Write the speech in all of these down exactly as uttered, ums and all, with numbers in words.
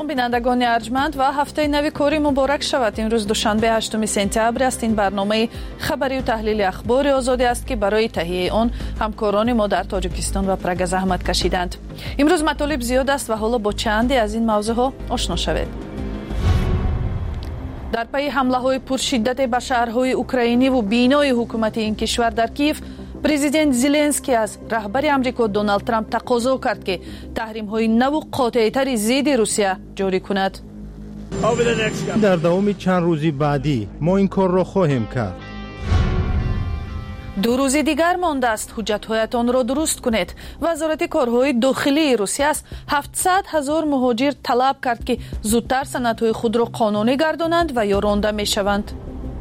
بینندگان ارجمند و هفته نوی کاری مبارک شود. امروز دوشنبه هشتم سپتامبر است. این برنامه خبری و تحلیل اخبار آزادی است که برای تهیه آن همکاران ما در تاجیکستان و پراگ زحمت کشیدند. امروز مطالب زیاد است و حالا با چندی از این موضوع ها آشنا شوید. در پی حمله های پرشدت به شهرهای اوکراینی و بینای حکومت این کشور در کیف، پرزیدنت زلنسکی از رهبر امریکا دونالد ترامپ تقاضا کرد که تحریم‌های نو و قاطع‌تر ضد روسیه جاری کند. در دوام چند روزی بعدی ما این کار را خواهیم کرد. دو روز دیگر مانده است حجت‌هایتان را درست کنید. وزارت کارهای داخلی روسیه است هفتصد هزار مهاجر طلب کرد که زودتر سندهای خود را قانونی گردانند و یا رانده می‌شوند.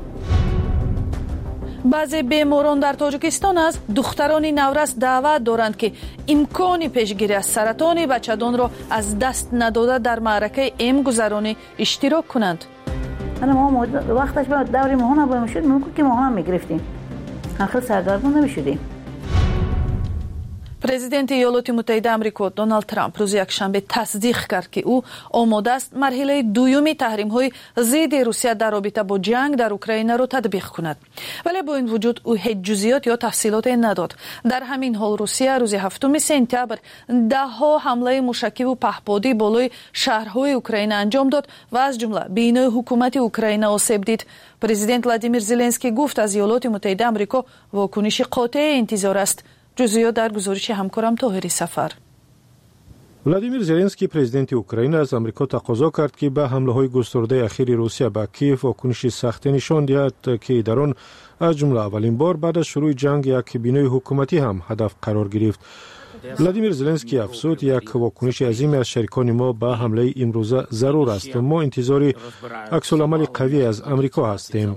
بعضی بیماران در تاجیکستان از دختران نورس دعوت دارند که امکان پیشگیری از سرطان بچه‌دان را از دست نداده در معرکه ام گذرانی اشتراک کنند. انا ما وقتش با دوری ماهانه باید میشد ممکن که ماهانه میگرفتیم آخر سردرگم نمیشدیم. پرزیدنت ایالات متحده آمریکا دونالد ترامپ روز یکشنبه تصدیق کرد که او آماده است مرحله دومی تحریم‌های ضد روسیه در رابطه با جنگ در اوکراین را تطبیق کند. ولی با این وجود او هیچ جزئیات یا تفصیلات نداد. در همین حال روسیه روز هفتم سپتامبر ده‌ها حمله موشکی و پهپادی بالای شهرهای اوکراین انجام داد و از جمله بینای حکومت اوکراین آسیب دید. پرزیدنت ولادیمیر زلنسکی گفت از ایالات متحده آمریکا واکنش قاطع انتظار است. جزئیات در گزارش همکارم طاهری سفر. ولادیمیر زلنسکی پرزیدنت اوکراین از آمریکا تقاضا کرد که به حمله‌های گسترده اخیر روسیه به کیف واکنش سخت نشان دهد که در آن از جمله اولین بار بعد از شروع جنگ یک بینای حکومتی هم هدف قرار گرفت. ولادیمیر زلنسکی افزود یک واکنش عظیم از شریکان ما به حمله امروزه ضرور است. ما انتظار عکس‌العمل قوی از آمریکا هستیم.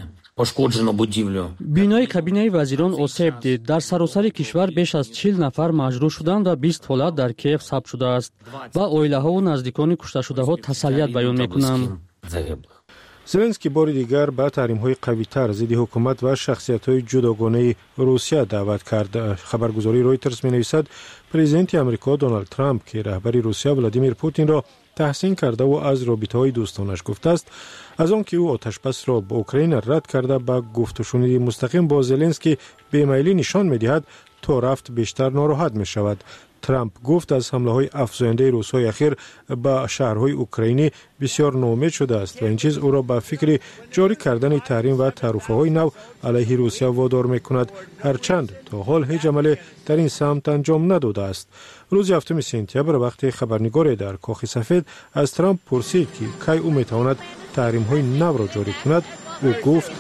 بینای کابینه وزیران آسیب دید. در سراسر کشور بیش از چهل نفر مجروح شدند و بیست حالت در کیف ثبت شده است و عائله ها و نزدیکان کشته شده ها تسلیت بیان میکنم. زلنسکی بار دیگر به تحریم‌های قوی‌تر ضد حکومت و شخصیت‌های جداگانه روسیه دعوت کرد. خبرگزاری رویترز می‌نویسد پرزیدنت آمریکا دونالد ترامپ که رهبر روسیه ولادیمیر پوتین را تحسین کرده و از رابطه‌های دوستانش گفته است، از آنکه او آتشبس را با اوکراین رد کرده به گفت و شنود مستقیم با زلنسکی بی‌میلی نشان می‌دهد تا رفت بیشتر ناراحت می‌شود. ترامپ گفت از حمله‌های افزاینده روس‌های اخیر به شهرهای اوکراینی بسیار ناامید شده است و این چیز او را به فکر جاری کردن تحریم و تعرفه‌های نو علیه روسیه وادار می‌کند، هرچند تا حال هیچ عملی در این سمت انجام نداده است. روز هفتم سپتامبر وقتی خبرنگار در کاخ سفید از ترامپ پرسید که کی او می‌تواند تحریم‌های نو را جاری کند، او گفت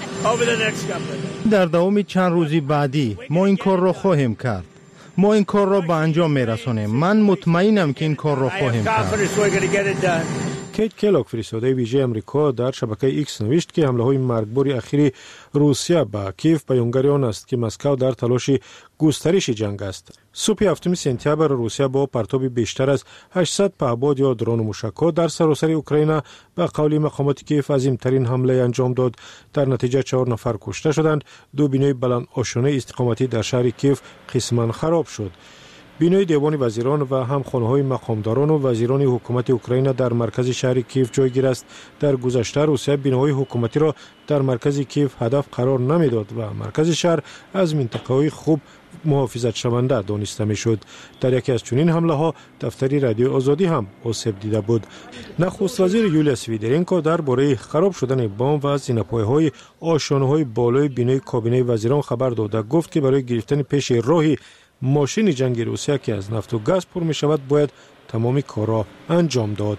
در دوام چند روزی بعدی ما این کار را خواهیم کرد. ما این کار را به انجام میرسانیم. من مطمئنم که این کار را خواهیم کرد. کیت کلاک فرستاده ویژه امریکا در شبکه ایکس نوشت که حمله های مرگبار اخیر روسیه به کیف بیانگر آن است که مسکو در تلاش گسترش جنگ است. صبح هفتم سپتامبر روسیه با پرتاب بیشتر از هشتصد پهپاد یا درون و موشک‌ها در سراسر اوکراین به قول مقامات کیف عظیم‌ترین حمله انجام داد. در نتیجه چهار نفر کشته شدند. دو بینای بلند آشانه استقامتی در شهر کیف قسماً خراب شد. بینای دیوان وزیران و هم خانه‌های مقامداران و وزیران حکومت اوکراین در مرکز شهر کیف جایگیر است. در گذشته روسیه بیناهای حکومتی را در مرکز کیف هدف قرار نمیداد و مرکز شهر از منطقه‌های خوب محافظت شونده دانسته میشد. در یکی از چنین حمله ها دفتری رادیو آزادی هم آسیب دیده بود. نخست وزیر یولیا سویدرنکو درباره خراب شدن بام و زینه‌پایه‌های آشانه‌های بالای بینای کابینه وزیران خبر داد. گفت که برای گرفتن پیش راهی ماشین جنگی روسیه که از نفت و گاز پر می شود باید تمامی کارا انجام داد.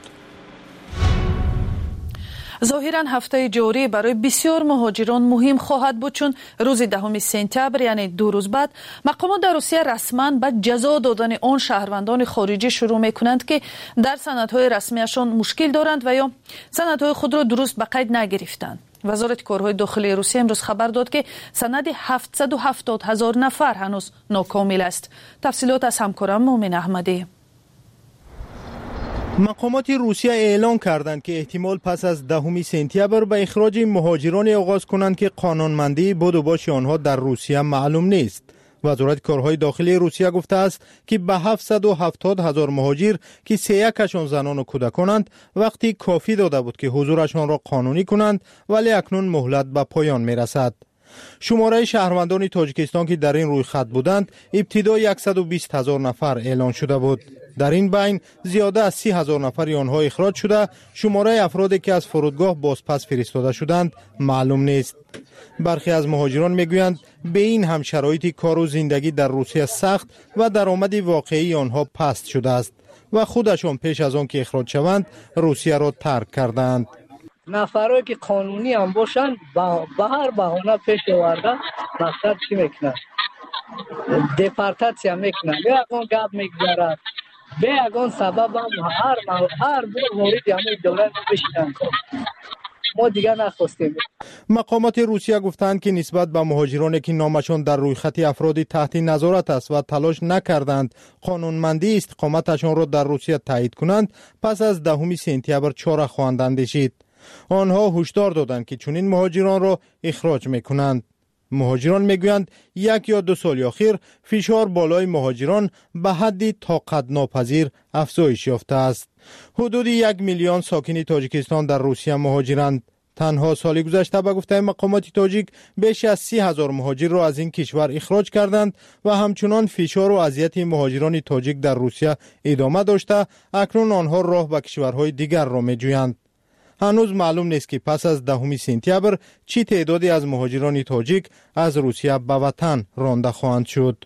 ظاهراً هفته جاری برای بسیار مهاجران مهم خواهد بود، چون روز دهم سپتامبر یعنی دو روز بعد مقامات در روسیه رسما به جزا دادن آن شهروندان خارجی شروع می کنند که در سندهای رسمیشان مشکل دارند و یا سندهای خود را درست به قید نگرفتند. وزارت کارهای داخلی روسیه امروز خبر داد که سند هفتصد و هفتاد هزار نفر هنوز ناکامل است. تفصیلات از همکارم مومن احمدی. مقامات روسیه اعلام کردند که احتمال پس از دهم سپتامبر به اخراج مهاجران آغاز کنند که قانونمندی بود و باش آنها در روسیه معلوم نیست. وزارت کارهای داخلی روسیه گفته است که به هفتصد و هفتاد هزار مهاجر که سه یکشان زنان و کودکانند وقتی کافی داده بود که حضورشان را قانونی کنند، ولی اکنون مهلت به پایان می رسد. شماره شهروندان تاجیکستان که در این روی خط بودند ابتدا صد و بیست هزار نفر اعلان شده بود. در این بین زیاده از سی هزار نفر آنها اخراج شده. شماره افرادی که از فرودگاه بازپس فرستاده شدند معلوم نیست. برخی از مهاجران میگویند به این هم شرایط کار و زندگی در روسیه سخت و درآمد واقعی آنها پست شده است و خودشان پیش از آن که اخراج شوند روسیه را ترک کردند. نفرایی که قانونی هم باشند به هر بهانه پیش آورده مقصد چی میکنند؟ دپارتاسیا میکنند، یگان گپ میگذارد، به یگان سبب هم هر هر بار مورد همه دولت بشینند. ما دیگر نخواستیم. مقامات روسیه گفتند که نسبت به مهاجرانی که نامشان در روی خط افراد تحت نظارت است و تلاش نکردند قانونمندی استقامتشان را در روسیه تایید کنند، پس از دهم سپتامبر چاره خواهند اندیشید. آنها هشدار دادند که چنین مهاجران را اخراج میکنند. مهاجران میگویند یک یا دو سال اخیر فشار بالای مهاجران به حدی طاقت ناپذیر افزایش یافته است. حدود یک میلیون ساکن تاجیکستان در روسیه مهاجرند. تنها سال گذشته به گفته مقامات تاجیک بیش از سی هزار مهاجر را از این کشور اخراج کردند و همچنان فشار و اذیت مهاجران تاجیک در روسیه ادامه داشته. اکنون آنها راه به کشورهای دیگر را میجویند. هنوز معلوم نیست که پس از دهم سپتامبر چی تعدادی از مهاجران تاجیک از روسیه به وطن رانده خواهند شد.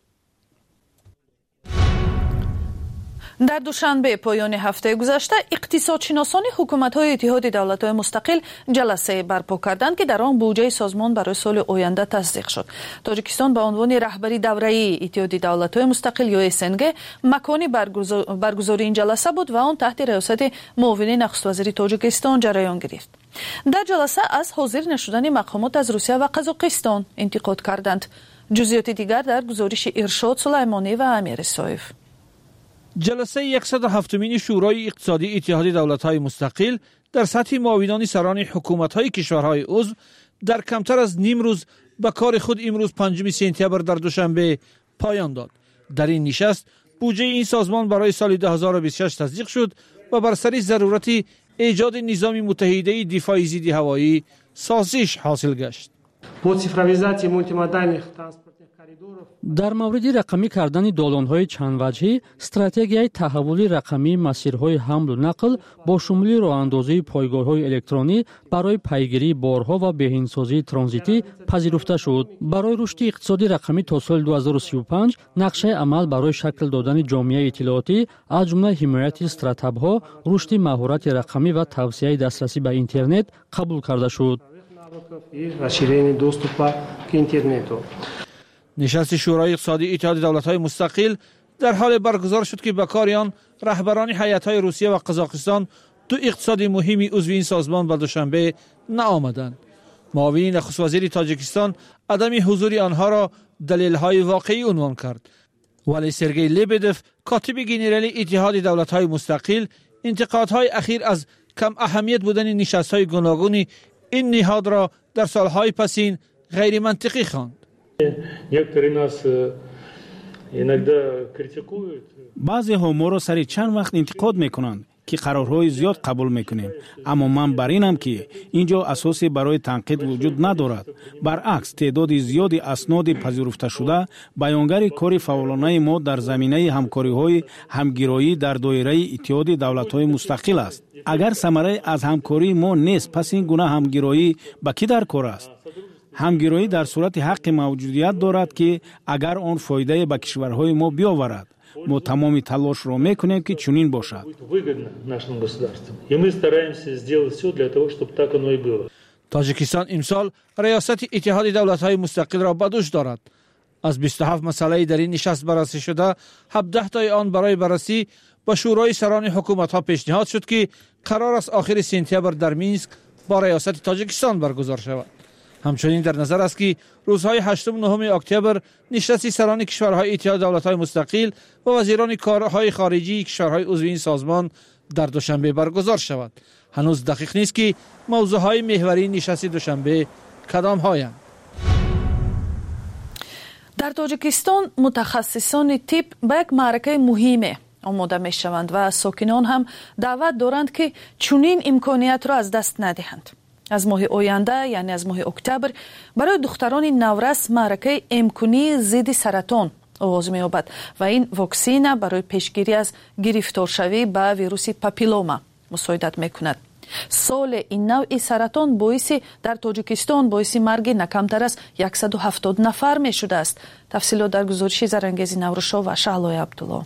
در دوشنبه پایان هفته گذشته اقتصادشناسان حکومت‌های اتحاد دولت‌های مستقل جلسه برپا کردند که در آن بودجه سازمان برای سال آینده تصدیق شد. تاجیکستان به عنوان رهبری دوره‌ای اتحاد دولت‌های مستقل یا اس ان جی مکانی برگزاری این جلسه بود و آن تحت ریاست معاون نخست وزیر تاجیکستان جریان گرفت. در جلسه از حاضر نشدن مقامات از روسیه و قزاقستان انتقاد کردند. جزئیات دیگر در گزارش ارشاد سلیمانی و امیر سایف. جلسه صد و هفتمین شورای اقتصادی اتحاد دولت‌های مستقل در سطح معاونان سران حکومت‌های کشورهای عضو در کمتر از نیم روز به کار خود امروز پنجم سپتامبر در دوشنبه پایان داد. در این نشست بودجه این سازمان برای سال دو هزار و بیست و شش تصدیق شد و بر سر ضرورت ایجاد نظام متحده دفاع ضد هوایی سازش حاصل گشت. با цифровизации мультимодальных در مورد رقمی کردن دالان‌های چند وجهی، استراتژی تحول رقمی مسیرهای حمل و نقل با شمول راه‌اندازی پایگاه‌های الکترونی برای پیگیری بارها و بهینه‌سازی ترانزیتی پذیرفته شد. برای رشد اقتصادی رقمی تا سال دو هزار و سی و پنج نقشه عمل برای شکل دادن جامعه اطلاعاتی از جمله حمایت استارتاپ‌ها، رشد مهارت رقمی و توسعه دسترسی به اینترنت قبول کرده شد. نشست شورای اقتصادی اتحاد دولت‌های مستقل در حال برگزار شد که به کار آن رهبران هیئت‌های روسیه و قزاقستان دو اقتصاد مهم عضو این سازمان به دوشنبه نآمدند. معاون نخست وزیر تاجیکستان عدم حضور آنها را دلیل‌های واقعی عنوان کرد. ولی سرگئی لبدف کاتب ژنرال اتحاد دولت‌های مستقل انتقادهای اخیر از کم اهمیت بودن نشست‌های گوناگون این نهاد را در سال‌های پسین غیر منطقی خواند. بعضی ها ما را سر چند وقت انتقاد میکنند که قرارهای زیاد قبول میکنیم، اما من بر اینم که اینجا اساسی برای تنقید وجود ندارد. برعکس تعداد زیادی اسناد پذیرفته شده بیانگر کار فعالانه ما در زمینه همکاری‌های همگرایی در دایره اتحاد دولت‌های مستقل است. اگر ثمره از همکاری ما نیست، پس این گونه همگرایی به کی در کار است؟ همگرایی در صورت حق موجودیت دارد که اگر آن فایده به کشورهای ما بیاورد، ما تمام تلاش را میکنیم که چنین باشد. تاجیکستان امسال ریاست اتحاد دولت‌های مستقل را به دوش دارد. از بیست و هفت مسئله در این نشست بررسی شده، هفده تای آن برای بررسی با شورای سران حکومت‌ها پیشنهاد شد که قرار است آخر سپتامبر در مینسک با ریاست تاجیکستان برگزار شود. همچنین در نظر است که روزهای هشتم و نهم اکتبر نشست سران کشورهای اتحاد دولت‌های مستقل و وزیران کارهای خارجی کشورهای عضو این سازمان در دوشنبه برگزار شود. هنوز دقیق نیست که موضوعهای محوری نشست دوشنبه کدام هایند. در تاجیکستان متخصصان طب به یک معرکه مهمه آماده می شوند و ساکنان هم دعوت دارند که چنین امکانیت را از دست ندهند. از ماه آینده یعنی از ماه اکتبر برای دختران نورس معرکه امکانی ضد سرطان آغاز می یابد و این واکسین برای پیشگیری از گرفتارشوی به ویروس پاپیلوما مساعدت می کند. سال این نوع سرطان باعث در تاجیکستان باعث مرگ نکمتر از صد و هفتاد نفر می شده است. تفصیلات در گزارش زرانگیز نوروشا و شعلای عبدالله.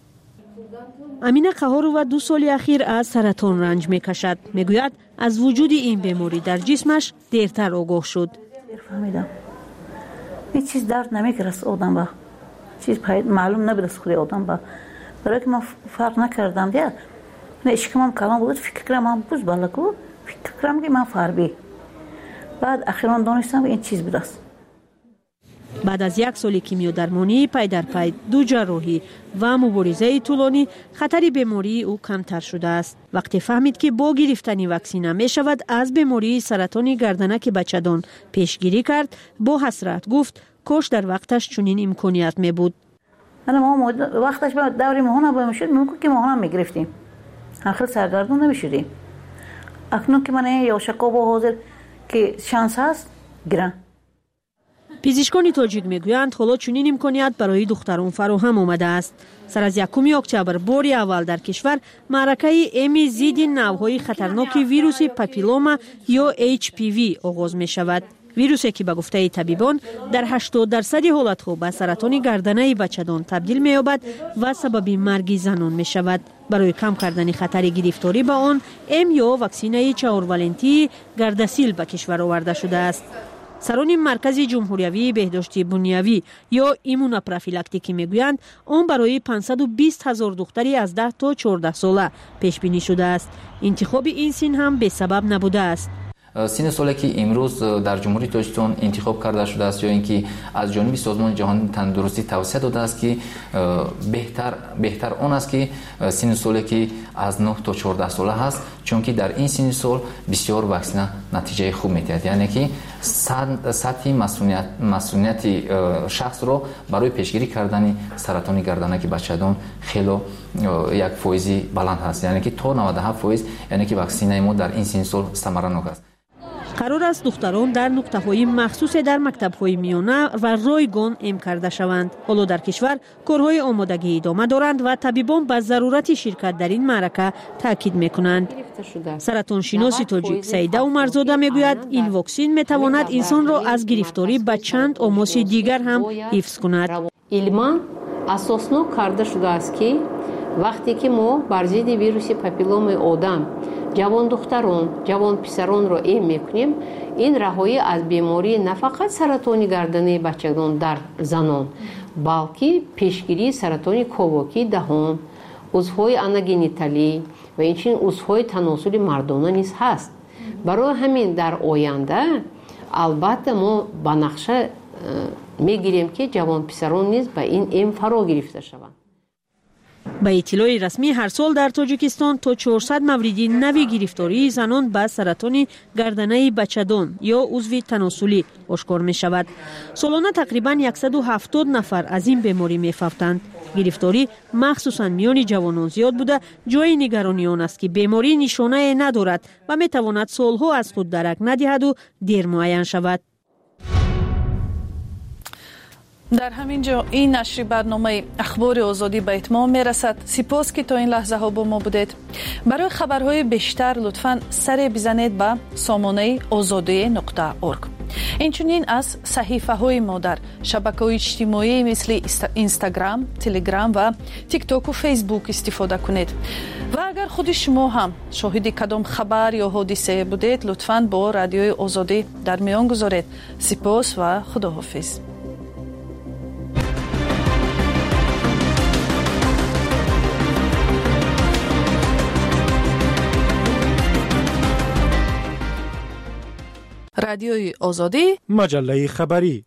امینه قهارو دو سال اخیر از سرطان رنج می کشد. می گوید از وجود این بیماری در جسمش دیرتر آگاه شد. فهمیدم هیچ چیز درد نمی کرد آدم با چیز معلوم نبود از خود آدم با برای که من فرق نکردم دیگه نه اشکمم کلام بود فکر کردم من بوز بالا کو فکر کردم که من فربی بعد اخیراً دانستم این چیز بود است. بعد از یک سال کیمیا درمانی پی در پی دو جراحی و مبارزه طولانی خطر بیماری او کمتر شده است. وقتی فهمید که با گرفتن واکسن می شود از بیماری سرطان گردنک بچه‌دان پیشگیری کرد با حسرت گفت کاش در وقتش چنین امکانیت می بود. انا ما وقتش با دوری ماهانه با میشد ممکن که ماهانه میگرفتیم آخر سرگردون نمیشدیم. اکنون که من یوشکا با حاضر که شانس هست گران. پزشکان تاجیک میگویند حالا چنین امکانیت برای دختران فراهم آمده است. سر از یکم اکتبر باری اول در کشور معرکه ام ضد نوع‌های خطرناک ویروس پاپیلوما یا اچ پی وی آغاز می شود. ویروسی که به گفته طبیبان در هشتاد درصد حالت‌ها به سرطان گردنه بچه‌دان تبدیل می‌یابد و سبب مرگ زنان می‌شود. برای کم کردن خطر گرفتاری به آن ام یا واکسینه چهار ولنتی گردسیل به کشور آورده شده است. سران مرکز جمهوری بهداشت بنیوی یا ایمونوپروفیلاکتیکی میگویند آن برای پانصد و بیست هزار دختری از ده تا چهارده ساله پیش بینی شده است. انتخاب این سن هم به سبب نبوده است. سن سالی که امروز در جمهوری تاجیکستان انتخاب کرده شده است یا اینکه از جانب سازمان جهانی تندرستی توصیه داده است که بهتر بهتر آن است که سن سالی که از نه تا چهارده ساله هست، چون که در این سن سال بسیار واکسن نتیجه خوب می‌دهد، یعنی که سطح مسئولیت مسئولیت شخص را برای پیشگیری کردن سرطان گردنک بچه‌دان خیلی یک فایزی بلند هست، یعنی که تا نود و هفت درصد یعنی که واکسینه ما در این سن سال ثمره‌ناک است. قرار است دختران در نقطه‌های مخصوص در مکتب‌های میانه و رایگان ام کرده شوند. حالا در کشور کارهای آمادگی ادامه دارند و طبیبان به ضرورت شرکت در این معرکه تاکید می‌کنند. سرطان شناس تاجیک سیده عمرزاده میگوید این واکسن میتواند انسان را از گرفتاری به چند آماس دیگر هم حفظ کند. علما اساسناک کرده شده است که وقتی که ما بر ضد ویروس پاپیلوما آدم جوان دختران، جوان پسران را ام میکنیم، این رهایی از بیماری نه فقط سرطان گردنه بچگان در زنان، بلکه پیشگیری سرطان کاواکی دهان، عضوهای آناگینیتالی و اینچنین عضوهای تناسل مردانه نیز هست. برای همین در آینده البته ما به نقشه میگیریم که جوان پسران نیز به این ام فرا گرفته شوند. به اطلاع رسمی هر سال در تاجیکستان تا چهارصد مورد نوی گرفتاری زنان به سرطان گردنه بچه‌دان یا عضو تناسلی آشکار می شود. سالانه تقریبا صد و هفتاد نفر از این بیماری می فوتند. گرفتاری مخصوصا میان جوانان زیاد بوده. جای نگرانی آن است که بیماری نشانه ندارد و می تواند سالها از خود درک ندهد و دیر معین شود. در همین جا این نشر برنامه اخبار آزادی به اتمام می رسد. سپاس که تا این لحظه ها با ما بودید. برای خبرهای بیشتر لطفاً سر بزنید به سامانه آزادی نقطه اورگ. اینچنین از صحیفه های ما در شبکه های اجتماعی مثل اینستاگرام، تلگرام و تیک تاک و فیسبوک استفاده کنید. و اگر خود شما هم شاهد کدام خبر یا حادثه بودید لطفاً با رادیوی آزادی در میان گذارید. سپاس و خداحافظ. رادیوی آزادی، مجله خبری.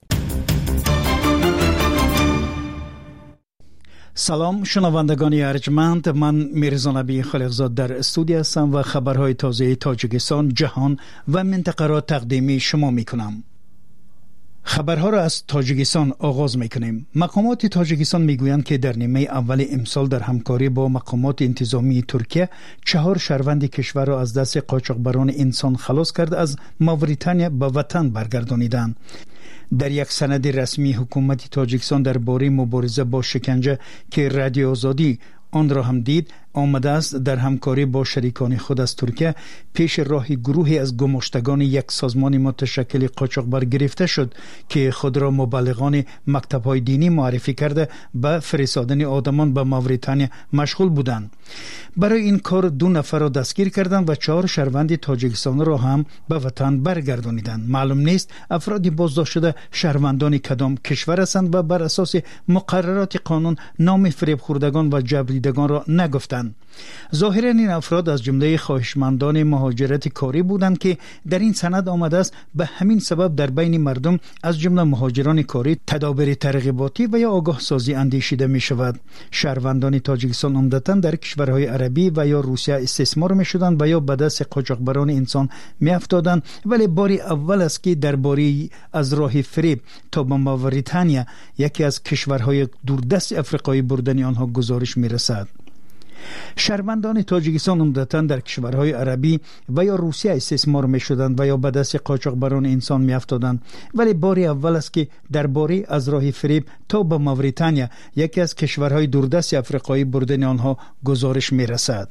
سلام شنوندگان ارجمند، من میرزا نبی خالقزاد در استودیو هستم و خبرهای تازه تاجیکستان، جهان و منطقه را تقدیم شما میکنم. خبرها را از تاجیکستان آغاز میکنیم. مقامات تاجیکستان میگویند که در نیمه اول امسال در همکاری با مقامات انتظامی ترکیه چهار شهروند کشور را از دست قاچاقبران انسان خلاص کرده از ماوریتانیا به وطن برگردانیدند. در یک سند رسمی حکومت تاجیکستان درباره مبارزه با شکنجه که رادیو آزادی آن را هم دید آمده است در همکاری با شریکان خود از ترکیه پیش راه گروهی از گماشتگان یک سازمان متشکل قاچاقبر گرفته شد که خود را مبلغان مکتب‌های دینی معرفی کرده به فرستادن آدمان به ماوریتانیا مشغول بودند. برای این کار دو نفر را دستگیر کردند و چهار شهروند تاجیکستان را هم به وطن برگردانیدند. معلوم نیست افرادی بازداشت شده شهروندان کدام کشور هستند و بر اساس مقررات قانون نام فریب خوردگان و جبریدگان را نگفتند. ظاهرا این افراد از جمله خواهشمندان مهاجرت کاری بودند که در این سند آمده است به همین سبب در بین مردم از جمله مهاجران کاری تدابیر ترغیباتی و یا آگاه سازی اندیشیده می شود. شهروندان تاجیکستان عمدتاً در کشورهای عربی و یا روسیه استثمار می شدند و یا به دست قاچاقبران انسان می افتادند، ولی باری اول است که درباره از راه فریب تا به ماوریتانیا یکی از کشورهای دوردست افریقایی بردن آنها گزارش می رسد. شهروندان تاجیکستان عمدتاً در کشورهای عربی و یا روسیه استثمار می شدند و یا به دست قاچاقبران انسان می افتادند، ولی باری اول است که درباره از راه فریب تا به ماوریتانیا یکی از کشورهای دوردست افریقایی بردن آنها گزارش می رسد.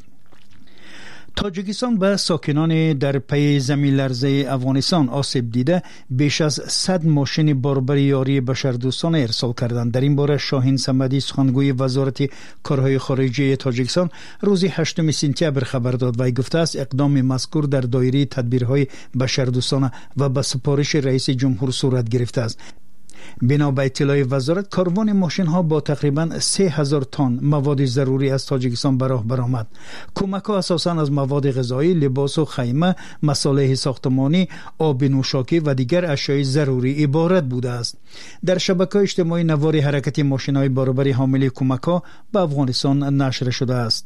تاجیکستان به ساکنان در پی زمین لرزه افغانستان آسیب دیده بیش از صد ماشین باربر یاری بشردوستانه ارسال کردند. در این باره شاهین صمدی سخنگوی وزارت کارهای خارجه تاجیکستان روز هشتم سپتامبر خبر داد و گفته است اقدام مذکور در دایره تدبیرهای بشردوستانه و به سفارش رئیس جمهور صورت گرفته است. بنا به اطلاع وزارت کاروان ماشین ها با تقریبا سه هزار تن مواد ضروری از تاجیکستان به راه برآمد. کمک ها اساساً از مواد غذایی، لباس و خیمه، مصالح ساختمانی، آب نوشاکی و دیگر اشیاء ضروری عبارت بوده است. در شبکه اجتماعی نوار حرکت ماشین های باربری حامل کمک ها به افغانستان نشر شده است.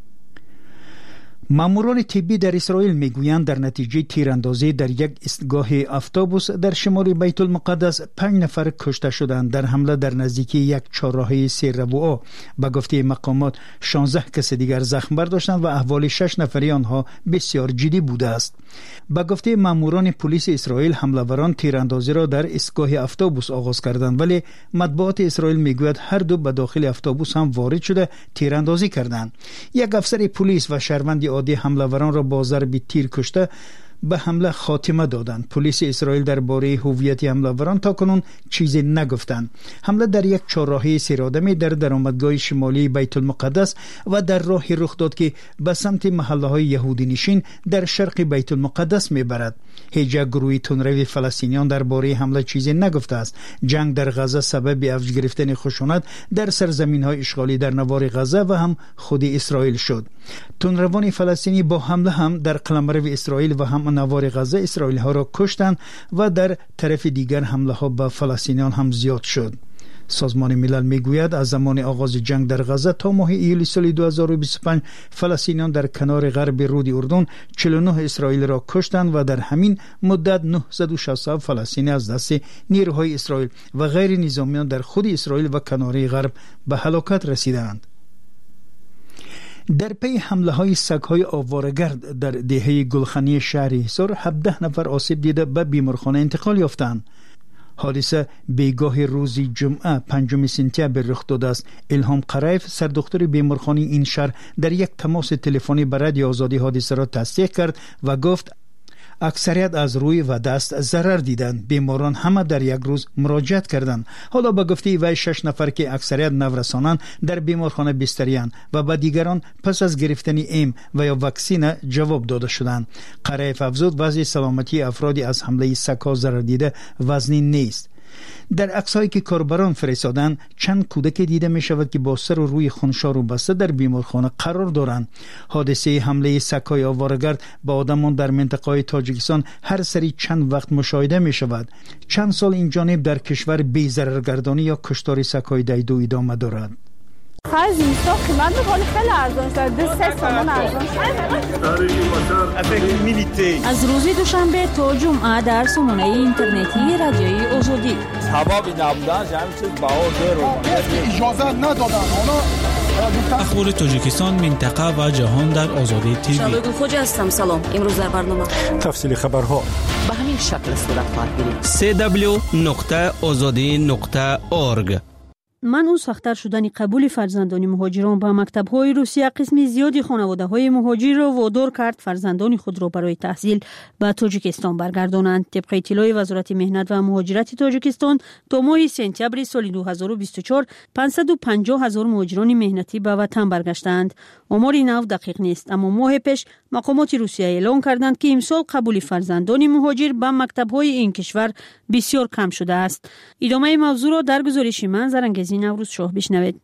ماموران طبی در اسرائیل میگویند در نتیجه تیراندازی در یک ایستگاه اتوبوس در شمال بیت المقدس پنج نفر کشته شدند. در حمله در نزدیکی یک چهارراهی سه ربوعه به گفته مقامات شانزده کس دیگر زخم برداشتند و احوال شش نفری آنها بسیار جدی بوده است. به گفته ماموران پلیس اسرائیل حمله‌وران تیراندازی را در ایستگاه اتوبوس آغاز کردند، ولی مطبوعات اسرائیل میگوید هر دو به داخل اتوبوس هم وارد شده تیراندازی کردند. یک افسر پلیس و شهروند عادی حمله‌وران را با ضرب تیر کشته به حمله خاتمه دادند. پلیس اسرائیل درباره هویت حمله‌وران تاکنون چیزی نگفتند. حمله در یک چهارراهی سیرآدمی در درآمدگاه شمالی بیت المقدس و در راهی رخ داد که به سمت محله‌های یهودی نشین در شرق بیت المقدس میبرد. هیچ گروهی تندروی فلسطینیان درباره حمله چیزی نگفته است. جنگ در غزه سبب اوج گرفتن خشونت در سرزمین‌های اشغالی در نوار غزه و هم خود اسرائیل شد. تندروان فلسطینی با حمله هم در قلمرو اسرائیل و هم نوار غزه اسرائیلی ها را کشتند و در طرف دیگر حمله ها به فلسطینیان هم زیاد شد. سازمان ملل میگوید از زمان آغاز جنگ در غزه تا ماه ایول سال دو هزار و بیست و پنج فلسطینیان در کنار غرب رود اردن چهل و نه اسرائیلی را کشتند و در همین مدت نهصد و شصت و هفت فلسطینی از دست نیروهای اسرائیل و غیر نظامیان در خود اسرائیل و کناره غرب به هلاکت رسیدند. در پی حمله های سگ های آواره‌گرد در دهه گلخانی شهر حصار هفده نفر آسیب دیده به بیمارخانه انتقال یافتند. حادثه بیگاه روز جمعه پنجم سپتامبر رخ داده است. الهام قریف سردختر بیمارخانه این شهر در یک تماس تلفنی به رادیو آزادی حادثه را تصدیق کرد و گفت اکثریت از روی و دست ضرر دیدند. بیماران همه در یک روز مراجعت کردند. حالا به گفته وی شش نفر که اکثریت نورسانان در بیمارخانه بستریان و به دیگران پس از گرفتن ایم و یا واکسین جواب داده شدند. قریف افزود وضع سلامتی افرادی از حمله سگ‌ها ضرر دیده وزنی نیست. در عکس‌هایی که کاربران فرستادند چند کودک دیده می شود که با سر و روی خونشار و بسته در بیمارخانه قرار دارند. حادثه حمله سگ‌های آواره‌گرد به آدمان در منطقه تاجیکستان هر سری چند وقت مشاهده می شود. چند سال این جانب در کشور بی ضررگردانی یا کشتار سگ‌های دیدو ادامه دارد. خرج زمستان قیمت میکنه خیلی ارزان شده سه تومن ارزان شده. از روز دوشنبه تا جمعه در سامانه اینترنتی رادیوی آزادی هوا نبودن همین چیز بهار داره اجازه ندادن اخبار تاجیکستان منطقه و جهان در آزادی تیوی. شادو خوجا هستم. سلام. امروز در برنامه تفصیل خبرها به همین شکل صورت خواهد گرفت. سه دبلیو نقطه آزادی نقطه اورگ. منع سخت‌تر شدن قبول فرزندان مهاجران به مکتب‌های روسیه قسم زیادی خانواده‌های مهاجر را وادار کرد فرزندان خود را برای تحصیل به تاجیکستان برگردانند. طبق اطلاع وزارت مهنت و مهاجرت تاجیکستان تا ماه سپتامبر سال دو هزار و بیست و چهار پانصد و پنجاه هزار مهاجران مهنتی به وطن برگشتند. آمار نو دقیق نیست، اما ماه پیش مقامات روسیه اعلام کردند که امسال قبول فرزندان مهاجر به مکتب‌های این کشور بسیار کم شده است. ادامه موضوع را در گزارش من زرنگزی نوروز شاه بشنوید.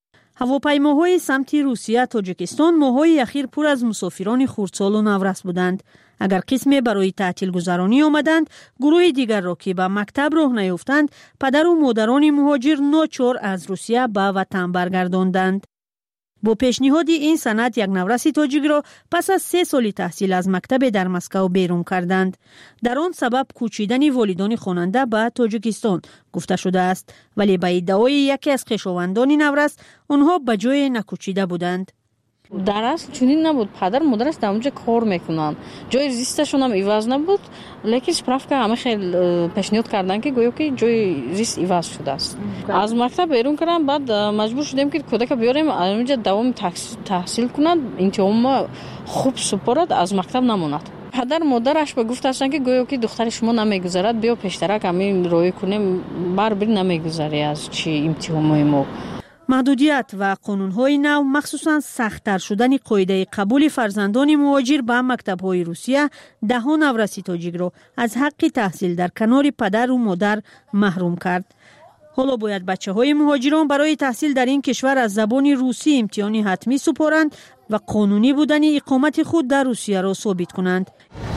هواپیماهای سمت روسیه تاجیکستان ماه‌های اخیر پر از مسافران خردسال و نورس بودند. اگر قسمی برای تعطیل گذرانی آمدند، گروه دیگر را که به مکتب راه نیفتند، پدر و مادران مهاجر ناچار از روسیه به وطن برگرداندند. با پیشنهاد این سند یک نورس تاجیک را پس از سه سال تحصیل از مکتب در مسکو بیرون کردند. در آن سبب کوچیدن والدان خواننده به تاجیکستان گفته شده است، ولی به ادعای یکی از خویشاوندان نورس آنها به جای نکوچیده بودند. در اصل چنین نبود. پدر مادر است در اونجا کار میکنن، جای زیستشون هم عوض نبود، لیکن سپرافکا همه خیلی پیشنهاد کردن که گویا که جای زیست عوض شده است. از مکتب بیرون کردن، بعد مجبور شدیم که کودک بیاریم اونجا دوام تحصیل کنند، امتحان خوب سپارد، از مکتب نماند. پدر مادرش به گفت هستن که گویا که دختر شما نمیگذرد، بیا پیشترک همین روی کنیم، بر بر نمیگذری از چی امتحان ما. محدودیت و قانون‌های نو، مخصوصاً سخت‌تر شدن قاعده قبول فرزندان مهاجر به مکتب‌های روسیه، ده ها نورسی تاجیک را از حق تحصیل در کنار پدر و مادر محروم کرد. حالا باید بچه‌های مهاجران برای تحصیل در این کشور از زبان روسی امتحانی حتمی سپارند و قانونی بودن اقامت خود در روسیه را ثابت کنند.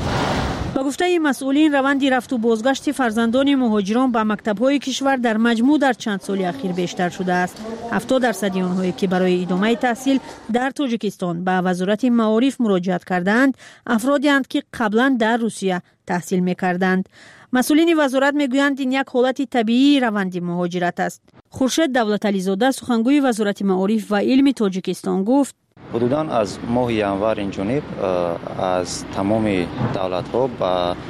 با گفته مسئولین، روند رفت و بازگشت فرزندان مهاجران به مکتب‌های کشور در مجموع در چند سال اخیر بیشتر شده است. هفتاد درصد آنهایی که برای ادامه تحصیل در تاجیکستان به وزارت معارف مراجعت کردند، افرادی اند که قبلا در روسیه تحصیل می‌کردند. مسئولین وزارت میگویند این یک حالت طبیعی روند مهاجرت است. خورشید دولتعلی زاده، سخنگوی وزارت معارف و علم تاجیکستان، گفت حدوداً از ماه ینور این جانب از تمام دولت‌ها و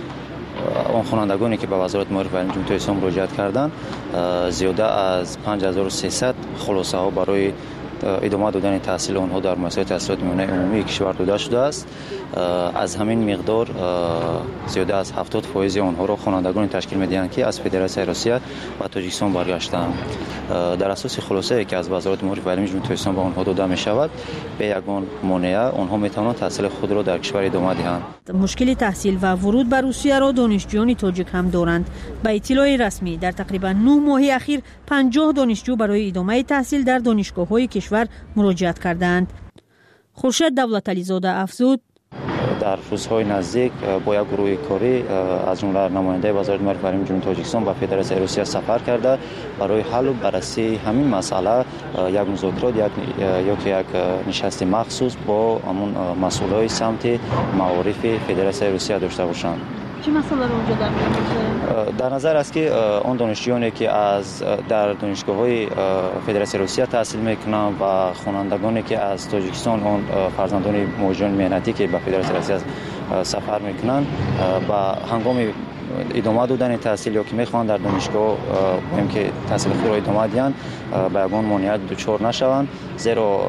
آن خوانندگانی که به وزارت معارف و علم تاجیکستان مراجعت کردند، زیاده از پنج هزار و سیصد خلاصه ها برای ادامه دادن تحصیل آنها در مؤسسات تحصیلات میانه عمومی کشور داده شده است. از همین مقدار زیاده از هفتاد درصد آنها را خوانندگان تشکیل می‌دهند که از فدراسیون روسیه و تاجیکستان برگشتند. در اساس خلاصه‌ای که از وزارت معارف و علم تاجیکستان به آنها داده می‌شود، به یگان مانع آنها می‌توانند تحصیل خود را در کشور ادامه دهند. مشکل تحصیل و ورود به روسیه را دانشجویان تاجیک هم دارند. به اطلاع رسمی در تقریبا نه ماه اخیر پنجاه دانشجو برای ادامه تحصیل در دانشگاه‌های کشور مراجعت کردند. خورشید دولتعلی زاده افزود در روزهای نزدیک با یک گروه کاری از جمله نماینده وزارت معارف و علم جمهوری تاجیکستان به فدراسیون روسیه سفر کرده برای حل و بررسی همین مسئله یک مذاکرات یک یا که یک نشست مخصوص با همون مسئولای سمت معارف فدراسیون روسیه داشته باشند. چه مسئله رو اونجا در میاد؟ در نظر است که آن دانشجویانی که از در دانشگاه‌های فدراسیون روسیه تحصیل میکنند و خوانندگانی که از تاجیکستان آن فرزندان مهاجران مهنتی که به فدراسیون روسیه سفر میکنند با هنگام ادامه دادن تحصیل یا که میخوان در دانشگاه مهم که تحصیل خود را ادامه دهند به یگان مانعیت دچار نشوند، زیرا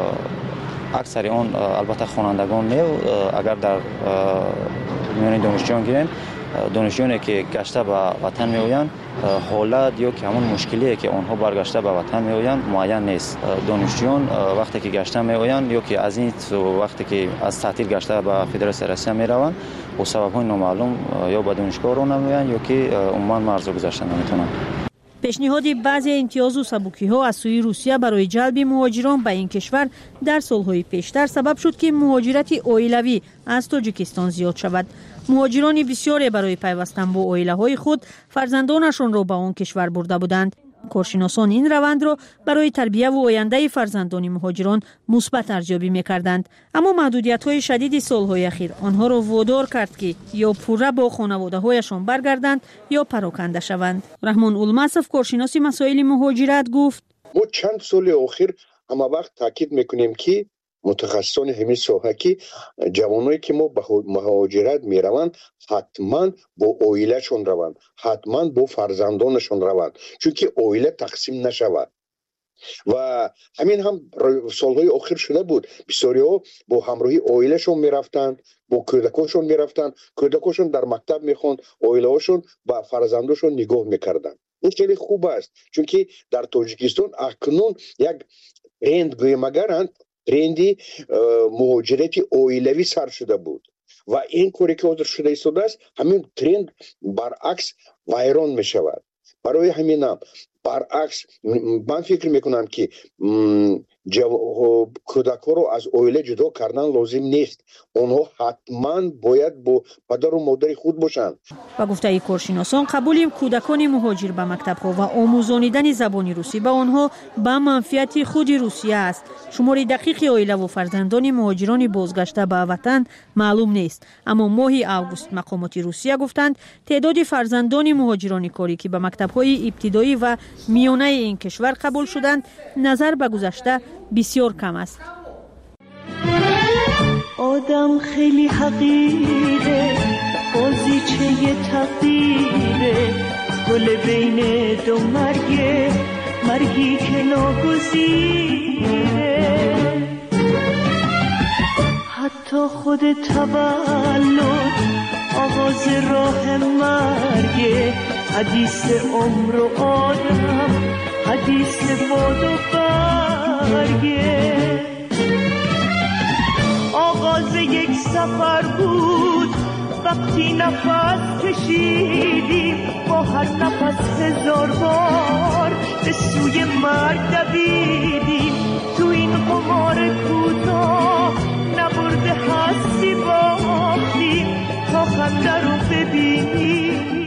اکثر آن البته خوانندگان نه، اگر در میان دانشجویان گیریم، دانشجویانی که گشته به وطن میآیند حالت یا که همون مشکلی که آنها برگشته به وطن میآیند معین نیست. دانشجویان وقتی که گشته میآیند یا که از این وقتی که از تعطیل گشته به فدراسیون روسیه میروند با سبب‌های نامعلوم یا به دانشگاه رو نمیآیند یا که عموما مرز گذشته نمیتونند. پیشنهاد بعضی امتیاز و سبوکی‌ها از سوی روسیه برای جلب مهاجران به این کشور در سالهای پیشتر سبب شد که مهاجرت عائلوی از تاجیکستان زیاد شود. مهاجران بسیاری برای پیوستن با عائله‌های خود فرزندانشان را به آن کشور برده بودند. کارشناسان این روند را برای تربیت و آینده فرزندان مهاجران مثبت ارزیابی می‌کردند، اما محدودیت‌های شدید سال‌های اخیر آنها را وادار کرد که یا پوره با خانواده‌هایشان برگردند یا پراکنده شوند. رحمان المصف کارشناس مسائل مهاجرت گفت: ما چند سال اخیر همه وقت تاکید میکنیم که متخصصان همین ساحه که جوانایی که ما به مهاجرت میروند حتما با عائلهشون روند، حتما با فرزندانشون روند، چون که عائله تقسیم نشود. و همین هم سالهای اخیر شده بود، بسیاری ها با همراهی عائلهشون میرفتند، با کودکانشون میرفتند، کودکانشون در مکتب میخوند، عائله‌هاشون با فرزندانشون نگاه میکردند. این خیلی خوب است، چون که در تاجیکستان اکنون یک ترند گویمگرند ترندی مهاجرت عائلوی سر شده بود و این کاری که حاضر شده ایستاده است، همین ترند برعکس ویران می شود. برای همین هم برعکس من فکر میکنم که کودک ها رو از عائله جدا کردن لازم نیست، آنها حتما باید با پدر و مادر خود باشند. با گفته کارشناسان قبول کودکان مهاجر به مکتب ها و آموزانیدن زبان روسی به آنها به منفعت خود روسیه است. شمار دقیق عائله و فرزندان مهاجران بازگشته به وطن معلوم نیست، اما ماه اوگوست مقامات روسیه گفتند تعداد فرزندان مهاجران کاری که به مکتب های ابتدایی و میانه این کشور قبول شدند نظر به گذشته بسیار کم است. آدم خیلی حقیره، بازیچه تقدیره، گل بین دو مرگه، مرگی که ناگزیره. حتی خود تولد آغاز راه مرگه، حدیث عمر و آدم، حدیث باد و برگه. آغاز یک سفر بود وقتی نفس کشیدیم، با هر نفس هزار بار به سوی مرگ دویدیم. تو این قمار کوتاه نبرده هستی باختیم تا خنده رو ببینیم.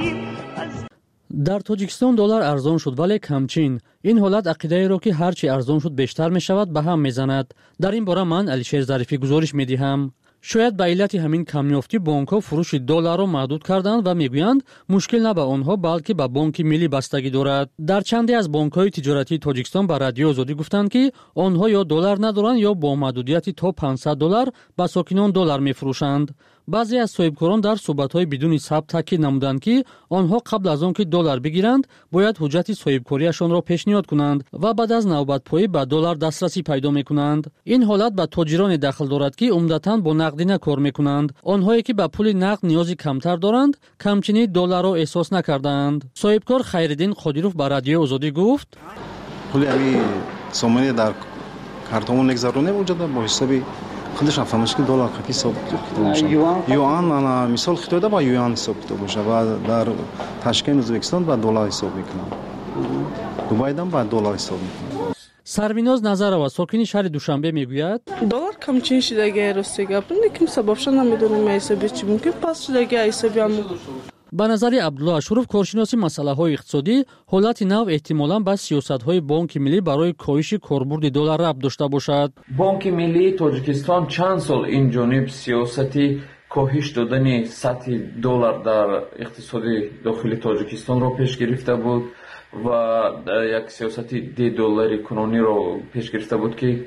در تاجیکستان دلار ارزان شد ولی کمچین. این حالت عقیده را که هرچی ارزان شد بیشتر می شود به هم می زند. در این باره من علیشیر ظریفی گزارش می دهم. شاید به علت همین کمیافتی بانک‌ها فروش دلار را محدود کردند و میگویند مشکل نه به آنها بلکه به بانک ملی بستگی دارد. در چندی از بانک‌های تجارتی تاجیکستان به رادیو آزادی گفتند که آنها یا دلار ندارند یا با محدودیت تا پانصد دلار به ساکنان دلار میفروشند. بعضی از صاحبکاران در صحبت‌های بدون ثبت تاکید نمودند که آنها قبل از آنکه دلار بگیرند باید حجت صاحبکاریشان را پیشنهاد کنند و بعد از نوبت‌پایی به دلار دسترسی پیدا می‌کنند. این حالت به تاجران دخل دارد که عمدتاً با نقدینه کار می‌کنند. آنهایی که به پول نقد نیازی کمتر دارند کمچینی دلار را احساس نکردند. صاحبکار خیرالدین قادیروف به رادیو آزادی گفت: پول امی سومنی در کارتمون نگذرونه وجود با حسابی خودش افهمش که دلار خفی حساب کرده باشه. یوان انا مثال خطوده با یوان حساب کرده باشه و در تاشکند ازبکستان با دلار حساب میکنن. دبی هم با دلار حساب میکنن. سربیناز نظرова ساکنی شهر دوشنبه میگوید دلار کمچین شدگی راستی گفتن یکم سببش نمیدونم حسابی چی ممکن پس شدگی حسابی هم. به نظر عبدالله اشرف کارشناس مسائل اقتصادی حالت نو احتمالاً به سیاست‌های بانک ملی برای کاهش کاربرد دلار ربط داشته باشد. بانک ملی تاجیکستان چند سال این جانب سیاستی کاهش دادن سطح دلار در اقتصاد داخلی تاجیکستان را پیش گرفته بود و یک سیاست دی دلاری کنونی رو پیش گرفته بود که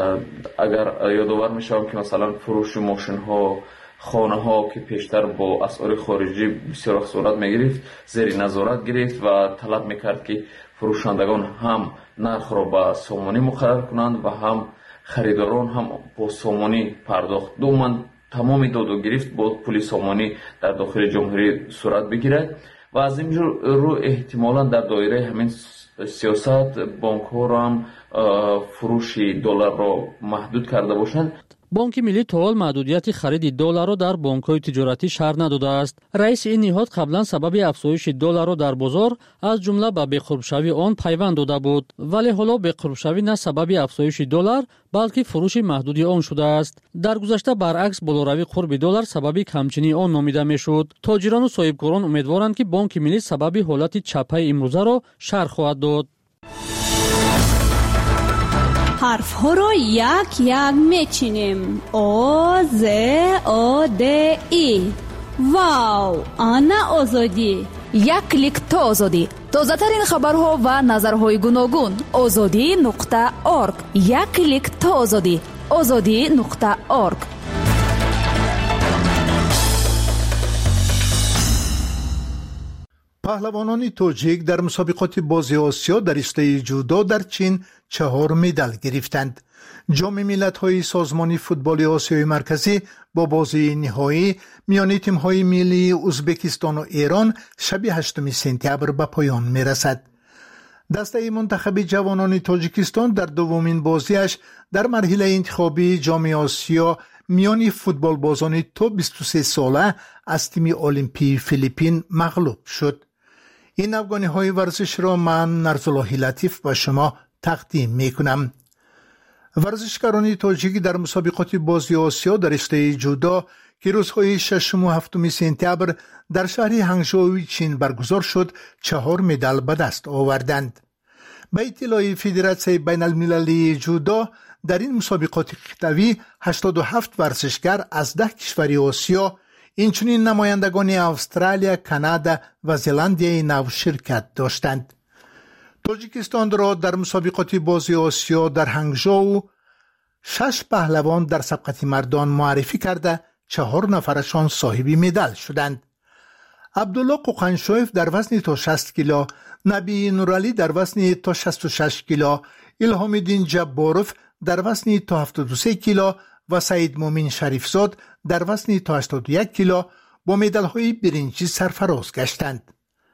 اگر یادآور میشم که مثلا فروش ماشین ها، خانه ها که پیشتر با اسعار خارجی بسیار صورت میگرفت زیر نظارت گرفت و طلب میکرد که فروشندگان هم نرخ را با سامانی مقرر کنند و هم خریداران هم با سامانی پرداخت. دوماً تمام داد و گرفت با پول سامانی در داخل جمهوری صورت بگیرد و از این رو احتمالاً در دایره همین سیاست بانک ها را هم فروش دلار را محدود کرده باشند. بانک ملی تا حال محدودیت خرید دلار را در بانک‌های تجارتی شرح نداده است. رئیس این نهاد قبلا سبب افزایش دلار را در بازار از جمله به بی‌قرب‌شوی آن پیوند داده بود، ولی حالا بی‌قرب‌شوی نه سبب افزایش دلار بلکه فروش محدود آن شده است. در گذشته برعکس بالاروی قرب دلار سبب کمچینی آن نامیده میشد. تاجران و صاحبکاران امیدوارند که بانک ملی سبب حالت چپه امروزه را شرح خواهد داد. حرف ها را یک یک میچینیم. آ ز آ د ای. واو، آنا آزادی. یک کلیک تا آزادی. تازه ترین خبرها و نظرهای گوناگون. آزادی نقطه ارگ. یک کلیک تا آزادی. آزادی نقطه ارگ. پهلوانان تاجیک در مسابقات بازی آسیا در رشته جودو در چین چهار مدال گرفتند. جام ملت‌های سازمان فوتبال آسیای مرکزی با بازی نهایی میان تیم‌های ملی ازبکستان و ایران شب هشتم سپتامبر به پایان می‌رسد. دسته منتخب جوانان تاجیکستان در دومین بازیش در مرحله انتخابی جام آسیا میان فوتبال بازان تا بیست و سه ساله از تیم المپی فیلیپین مغلوب شد. این افغانی‌های ورزش را من نرزالله لطیف به شما تقدیم می‌کنم. ورزشکاران تاجیک در مسابقات بازی آسیا در رشته جودو که روزهای ششم و هفتم سپتامبر در شهر هنگژو چین برگزار شد چهار مدال به دست آوردند. به اطلاع فدراسیون بین المللی جودو در این مسابقات قطبی هشتاد و هفت ورزشکار از ده کشور آسیا اینچنین نمایندگان استرالیا، کانادا و زلندیای نو شرکت داشتند. تاجیکستان را در مسابقات بازی آسیا در هنگژو شش پهلوان در سبقت مردان معرفی کرده چهار نفرشان صاحب مدال شدند. عبدالله قوقنشویف در وزن تا شصت کیلو، نبی نورالی در وزن تا شصت و شش کیلو، الهام الدین جباروف در وزن تا هفتاد و سه کیلو و سعید مومن شریفزاد در وزن تا هشتاد و یک کیلو با مدال‌های برنجی سرفراز گشتند.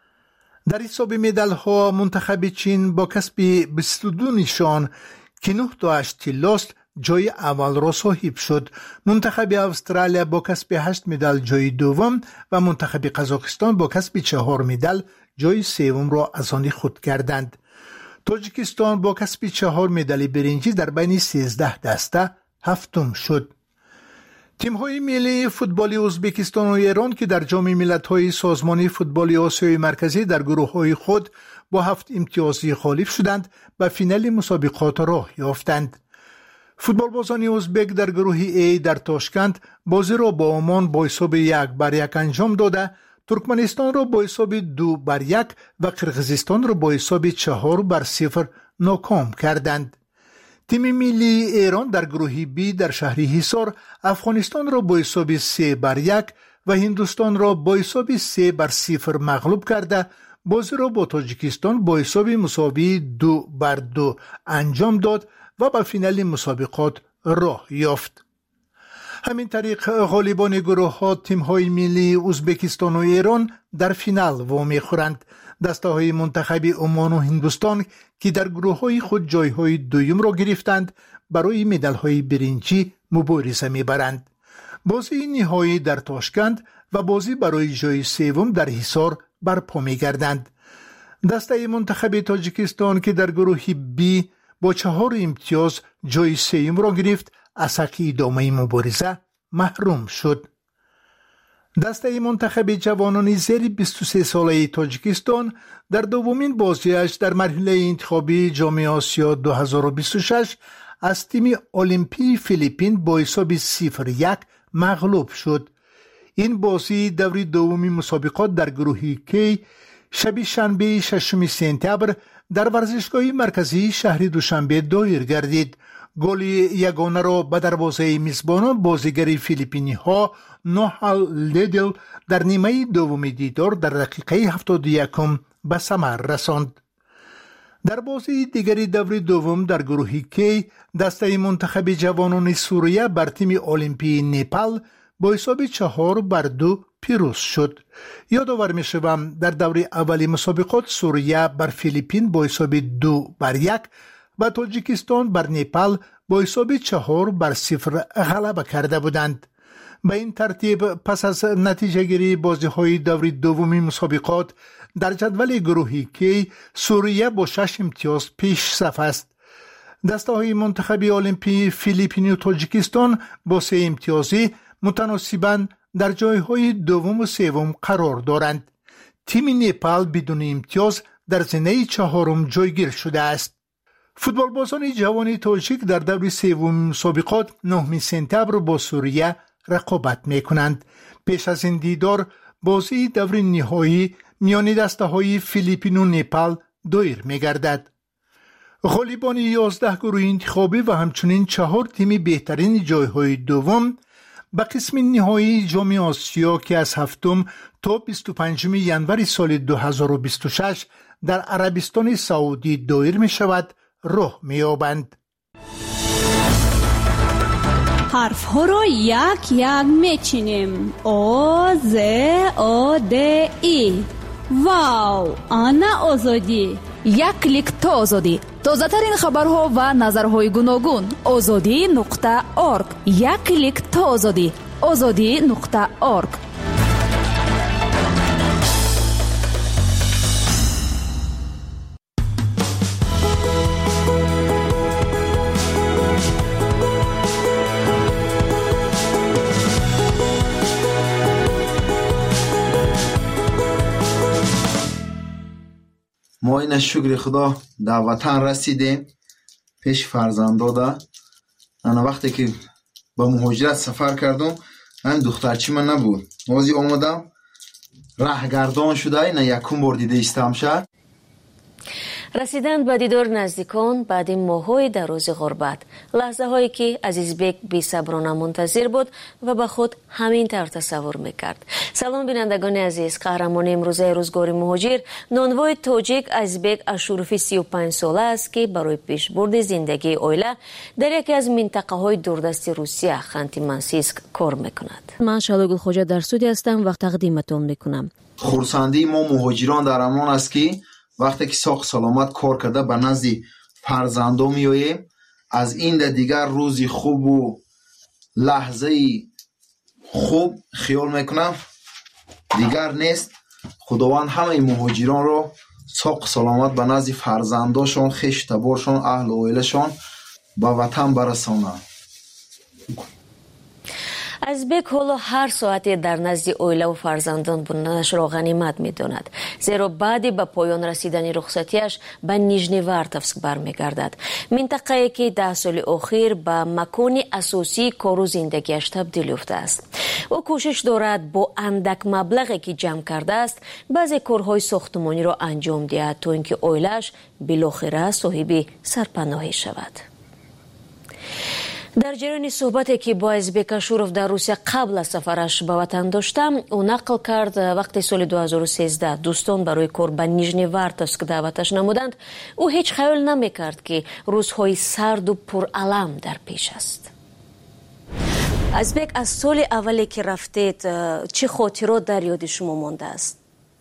در حساب مدال‌ها منتخب چین با کسب بیست و دو نشان که نه تا هشت طلاست جای اول را صاحب شد. منتخب استرالیا با کسب هشت مدال جای دوم و منتخب قزاقستان با کسب چهار مدال جای سوم را از آن خود کردند. تاجیکستان با کسب چهار مدال برنجی در بین سیزده دسته هفتم شد. تیم‌های ملی فوتبال ازبکستان و ایران که در جام ملت‌های سازمان فوتبال آسیای مرکزی در گروه‌های خود با هفت امتیازی غالب شدند به فینال مسابقات راه یافتند. فوتبال بازان ازبک در گروه ای در تاشکند بازی را با عمان با حساب یک بر یک انجام داده، ترکمنستان را با حساب دو بر یک و قرقیزستان را با حساب چهار بر صفر ناکام کردند. تیم ملی ایران در گروه بی در شهر حصار افغانستان را با حساب سه بر یک و هندوستان را با حساب سه بر صفر مغلوب کرده بازی را با تاجیکستان با حساب مساوی دو بر دو انجام داد و به فینال مسابقات راه یافت. همین طریق غالبان گروه ها تیم های ملی ازبکستان و ایران در فینال وامی خورند. دسته های منتخب عمان و هندوستان که در گروه های خود جای های دویم را گرفتند برای مدال های برنجی مبارزه میبرند. بازی نهایی در تاشکند و بازی برای جای سوم در حصار برپا میگردند. دسته منتخب تاجیکستان که در گروه بی با چهار امتیاز جای سوم را گرفت از حق ادامه مبارزه محروم شد. دسته منتخب جوانان زیر بیست و سه ساله تاجیکستان در دومین بازیش در مرحله انتخابی جام آسیا دو هزار و بیست و شش از تیم المپی فیلیپین با حساب صفر یک مغلوب شد. این بازی دوری دومی مسابقات در گروه کی شب شنبه ششم سپتامبر در ورزشگاه مرکزی شهر دوشنبه دایر گردید. گل یگانه را به دروازه میزبانان بازیگر فیلیپینی ها نوحل لیدل در نیمه دوم دیدار در دقیقه هفتاد و یکم به ثمر رساند. در بازی دیگری دور دوم در گروه کی دسته منتخب جوانان سوریه بر تیم المپی نپال با حساب چهار بر دو پیروز شد. یادآور می شوم در دور اولی مسابقات سوریه بر فیلیپین با حساب دو بر یک و تاجیکستان بر نپال با حساب چهار بر صفر غلبه کرده بودند. به این ترتیب پس از نتیجه گیری بازی های دوری دومی مسابقات در جدول گروهی که سوریه با شش امتیاز پیش صف است. دسته های منتخبی المپی فیلیپین و تاجیکستان با سه امتیازی متناسباً در جایهای دوم و سوم قرار دارند. تیم نیپال بدون امتیاز در زینه چهارم جایگیر شده است. فوتبال بازان جوان تاجیک در دور سوم مسابقات نهم سپتامبر با سوریه رقابت می کنند. پیش از این دیدار بازی دور نهایی میان دسته های فیلیپین و نیپال دایر می گردد. غالبان یازده گروه انتخابی و همچنین چهار تیم بهترین جایهای دوم به قسم نهایی جام آسیا که از هفتم تا بیست و پنجم ژانویه سال دو هزار و بیست و شش در عربستان سعودی دایر می شود راه می یابند. حرف ها را یک یک می چینیم. او ز او د ای. واو، آنا آزادی. یک کلیک تا آزادی. تازه ترین خبرها و نظرهای گوناگون. آزادی نقطه آرگ. یک کلیک تا آزادی. آزادی نقطه آرگ. ما این شکر خدا در وطن رسیدیم. پیش فرزنداده انا وقتی که با مهاجرت سفر کردم من دخترچی من نبود. موزی آمدم راهگردان شده این یکم بار دیده استم شد. رسیدن به دیدار نزدیکان بعد ماه‌های دراز غربت، لحظه هایی که عزیزبک بی صبرانه منتظر بود و به خود همین طور تصور میکرد. سلام بینندگان عزیز، قهرمان امروزه روزگار مهاجر نانوای تاجیک عزیزبک اشوروفی سی و پنج ساله است که برای پیشبرد زندگی اویله در یکی از منطقه های دوردست روسیه خانتی منسیسک کار میکند. من شالوگل خوجا در سودی هستم و تقدیمتون میکنم. خورسندی ما مهاجران در امان است که وقتی که ساق سلامت کار کرده به نزد فرزندان میاییم، از این در دیگر روزی خوب و لحظه خوب خیال میکنم دیگر نیست. خداوند همه مهاجران را ساق سلامت به نزد فرزنداشان، خیش تبارشان، اهل و عائله‌شان به وطن برسانه. عزیزبک حالا هر ساعتی در نزد اویله و فرزندان بودنش را غنیمت می‌داند، زیرا بعد به پایان رسیدن رخصتیش به نیژنیوارتوفسک برمیگردد، منطقه‌ای که ده سال اخیر به مکان اساسی کار و زندگیش تبدیل یافته است. او کوشش دارد با اندک مبلغی که جمع کرده است بعضی کارهای ساختمانی را انجام دهد تا اینکه اویله‌اش بالاخره صاحب سرپناهی شود. در جریان صحبتی که با عزیزبک اشوروف در روسیه قبل از سفرش به وطن داشتم، او نقل کرد وقتی سال دو هزار و سیزده دوستان برای کار به نیژنیوارتوفسک دعوتش نمودند، او هیچ خیال نمیکرد که روزهای سرد و پرالم در پیش است. عزیزبک، از سال اولی که رفتید چه خاطرات در یاد شما مانده است؟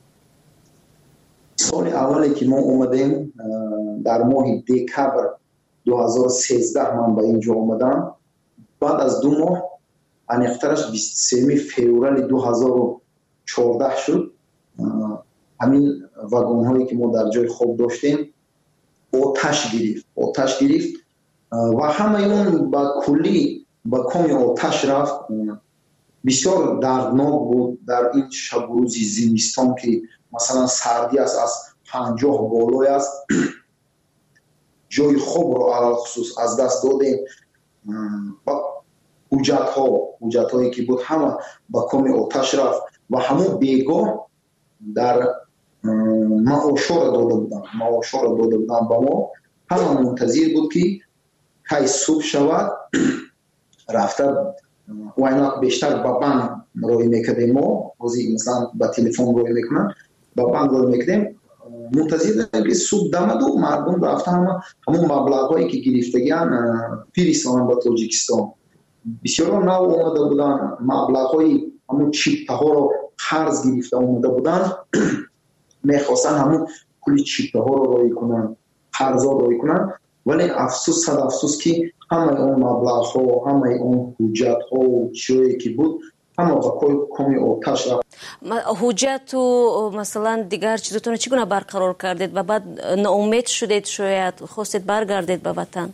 سال اولی که ما اومدیم در ماه دکبر دو هزار و سیزده من به اینجا آمدم. بعد از دو ماه انیخترش بیست و سوم فوریه دو هزار و چهارده شد. همین واگن هایی که ما در جای خواب داشتیم آتش گرفت آتش گرفت و همه اون با کلی با کمی آتش رفت. بسیار دردناک بود در این شب و روز زمستان که مثلا سردی است، از پنجاه بالای است. جای خوب رو علال خصوص از دست دادیم. حجت ها حجت هایی که بود همه با کمی آتش رفت و همون بیگاه در معاشا را داده بودن معاشا را داده بودن با ما. همه منتظر بود که که صبح شود رفته و اینا بیشتر با بانک روی میکردیم. ما روزی مثلا با تلفن روی میکنن با بانک روی میکردیم، منتظر داریم که صبح دمد و مردم رفته همه همون مبلغ هایی که گرفتگیان پیرستان با تاجیکستان. بسیار نو آمده بودن، مبلغ های همون چیپه ها رو قرض گرفته آمده بودن. میخواستن همون کلی چیپه ها رو روی کنن، قرض ها روی کنن. ولی افسوس صد افسوس که همه اون مبلغ ها، همه اون حجت ها و چیزی که بود همه با کمی آتش رفت. حجت و مثلا دیگر چیزتون چگونه برقرار کردید و بعد ناامید شدید، شاید خواستید برگردید به وطن؟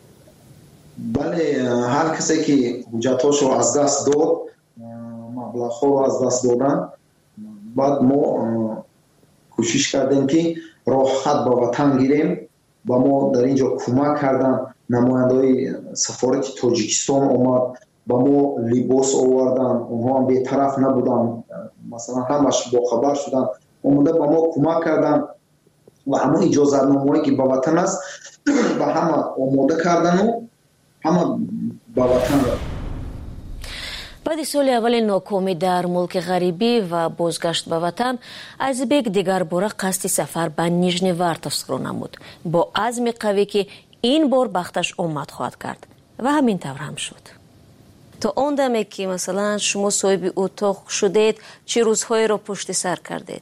بله، هر کسی که حجتاشو از دست داد، مبلغ ها رو از دست دادن، بعد ما کوشش کردیم که راه خط به وطن گیریم و ما در اینجا کمک کردن. نماینده‌های سفارت تاجیکستان اومد با ما لباس آوردن، اونها هم بی‌طرف نبودن، مثلا همش با خبر شدن، اومده با ما کمک کردن و همه اجازت نامه‌ای که به وطن است و همه آماده کردن و همه به وطن رفتن. بعد سال اول ناکامی در ملک غریبی و بازگشت به وطن، ازبک دیگر باره قصد سفر به نیژنیوارتوفسک را نمود با عزم قوی که این بار بختش آمد خواهد کرد و همین طور هم شد. تا آن دمی که مثلا شما صاحب اتاق شدید، چه روزهایی را پشت سر کردید؟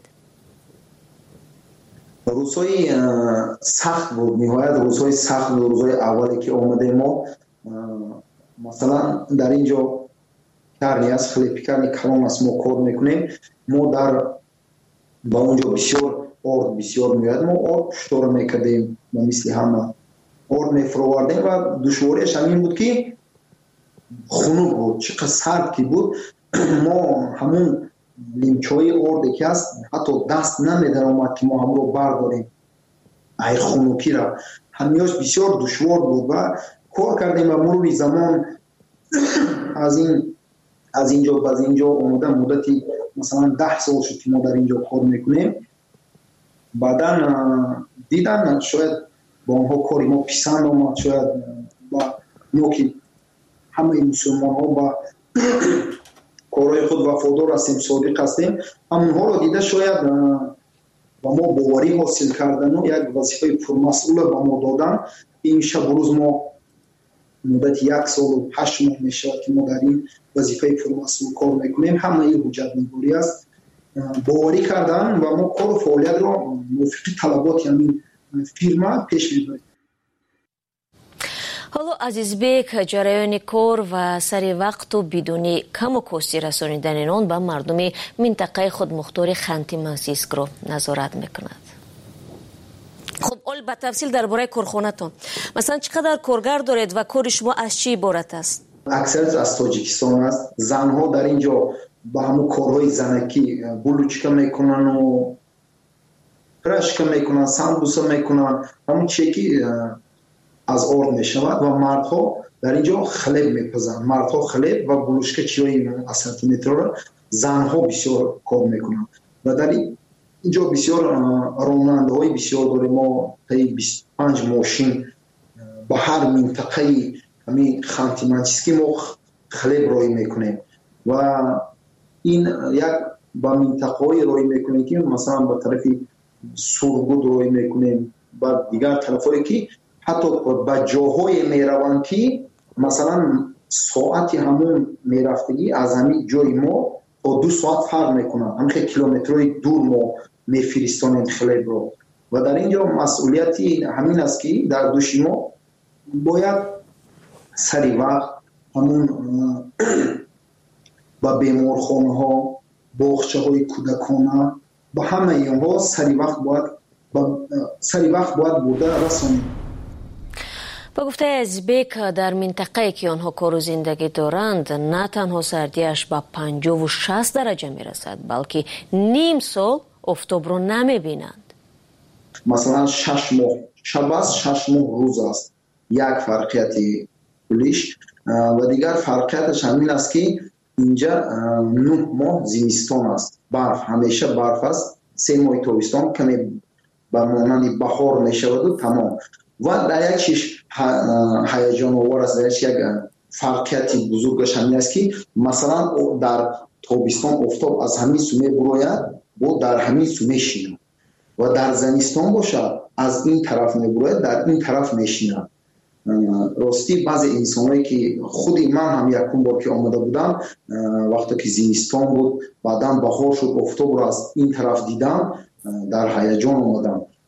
روزهای سخت بود، نهایت روزهای سخت بود. روزهای اولی که آمده ما مثلا در اینجا کاری از خلیپیکانی کلام است، ما کار میکنیم، ما در با اونجا بسیار آرد بسیار میاد، ما آرد پشتار میکردیم و مثل همه آرد میفروردیم و دشواریش همین بود که خنک بود، چقدر سرد که بود. ما همون لیمچای آردی که هست حتی دست نمیدن آمد که ما هم رو برداریم ای خنکی را، همیاش بسیار دشوار بود و کار کردیم و مرور زمان از این از اینجا باز اینجا اومده مدتی مثلا ده سال شد که ما در اینجا کار میکنیم. بعدا دیدن شاید با اونها کاری ما پسند آمد، شاید با نوکی همه مسلمان ها با کارهای خود وفادار هستیم، صادق هستیم، همونها رو دیده شاید با ما باوری حاصل کردن و یک وظیفه پرمسئول با ما دادن. این شب روز ما مدت یک سال و هشت ماه میشه که ما در این وظیفه پرمسئول کار میکنیم. همه این حجت نگاری است، باوری کردن و ما کار و فعالیت را موافق طلبات همین فیرما پیش میبریم. حالا عزیزبک، جریان کار و سر وقت و بدون کم و کاستی رسانیدن آن به مردم منطقه خودمختار خانتی منسیسک را نظارت میکند. خب اول به تفصیل درباره کارخانه‌تان، مثلا چقدر کارگر دارید و کار شما از چی عبارت است؟ اکثر از تاجیکستان است. زنها در اینجا با همون کارهای زنکی بلوچکا میکنن و پرشکا میکنن، سمبوسا میکنن، همون چیکی از آرد میشود و مردها در اینجا خلیب میپزن، مردها خلیب و بلوچکا چیای اساتی میتره، زنها بسیار کار میکنن و در اینجا بسیار راننده های بسیار داریم. ما تایی بیست و پنج ماشین با هر منطقه همین خانتی منسیسک ما خلیب رای میکنیم و این یک با منطقه های رای میکنیم که مثلا با طرف سرگود رای میکنیم، با دیگر طرف هایی که حتی با جاهای میروند که مثلا ساعتی همون میرفتگی از همین جای ما تا دو ساعت فرق میکنن، همین کیلومترهای دور ما میفرستانیم خلیب رو و در اینجا مسئولیتی همین است که در دوش ما باید سری وقت همون با بیمارخانه ها، باغچه های کودکانه با همه اینها سری وقت باید با سری وقت باید بوده رسانیم. با گفته ازبک، در منطقه که آنها کار و زندگی دارند نه تنها سردیش با پنجاه و شصت درجه می رسد بلکه نیم سال آفتاب رو نمی بینند. مثلا شش ماه شب است، شش ماه روز است، یک فرقیتی کلیش و دیگر فرقیتش همین است که اینجا نه ماه زمستان است، برف همیشه برف است، سه ماه تابستان کمی با مانند بهار می شود و تمام. و در یک چیز هیجان آور است، در یک فرقیتی بزرگش همین است که مثلا در تابستان آفتاب از همین سومه بروید و در همین سومه شینه و در زمستان باشد از این طرف میبروید در این طرف میشینه. راستی بعضی انسانایی که خودی من هم یکم بار که آمده بودم وقتی که زمستان بود بعداً بهار شد آفتاب رو از این طرف دیدم در هیجان آمدم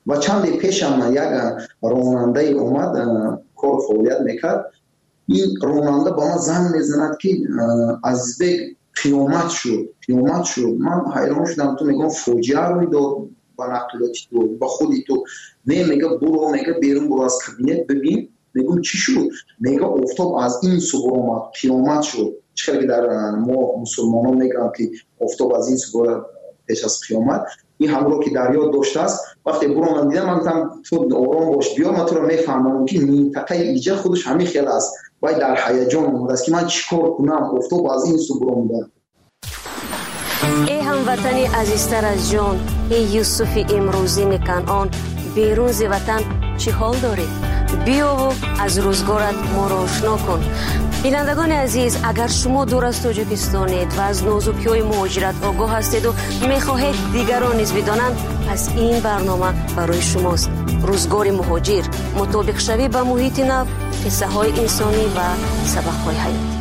و چند پیش هم یک راننده اومد کار فعالیت میکرد. این راننده با من زنگ میزند که از بیگ قیامت شد قیامت شد. من حیران شدم. تو میگم فوجیه روی داد با نقلاتی تو با خودی تو؟ نه میگه برو، میگه بیرون برو از کابینت ببین. میگم چی شد؟ میگه آفتاب از این صبح اومد قیامت شد. چرا که در ما مسلمانان میگن که آفتاب از این صبح پیش از قیامت. این همراه که دریا داشته است. وقتی برو من دیدم من گفتم تو آرام باش بیا، من تو رو میفهمم که منطقه ایجا خودش همین خیلی است. باید در هیجان اومده است که من چیکار کنم، آفتاب از این صبح اومده. ای هموطنی عزیزتر از جان، ای یوسف امروزی کنعان، بیرون ز وطن چی حال داری؟ بیا و از روزگارت ما را آشنا کن. بینندگان عزیز، اگر شما دور از تاجیکستانید و از نازکی‌های مهاجرت آگاه هستید و می‌خواهید دیگران نیز بدانند، پس این برنامه برای شماست. روزگار مهاجر، مطابق شوی به محیط نو، قصه‌های انسانی و سبق‌های حیاتی.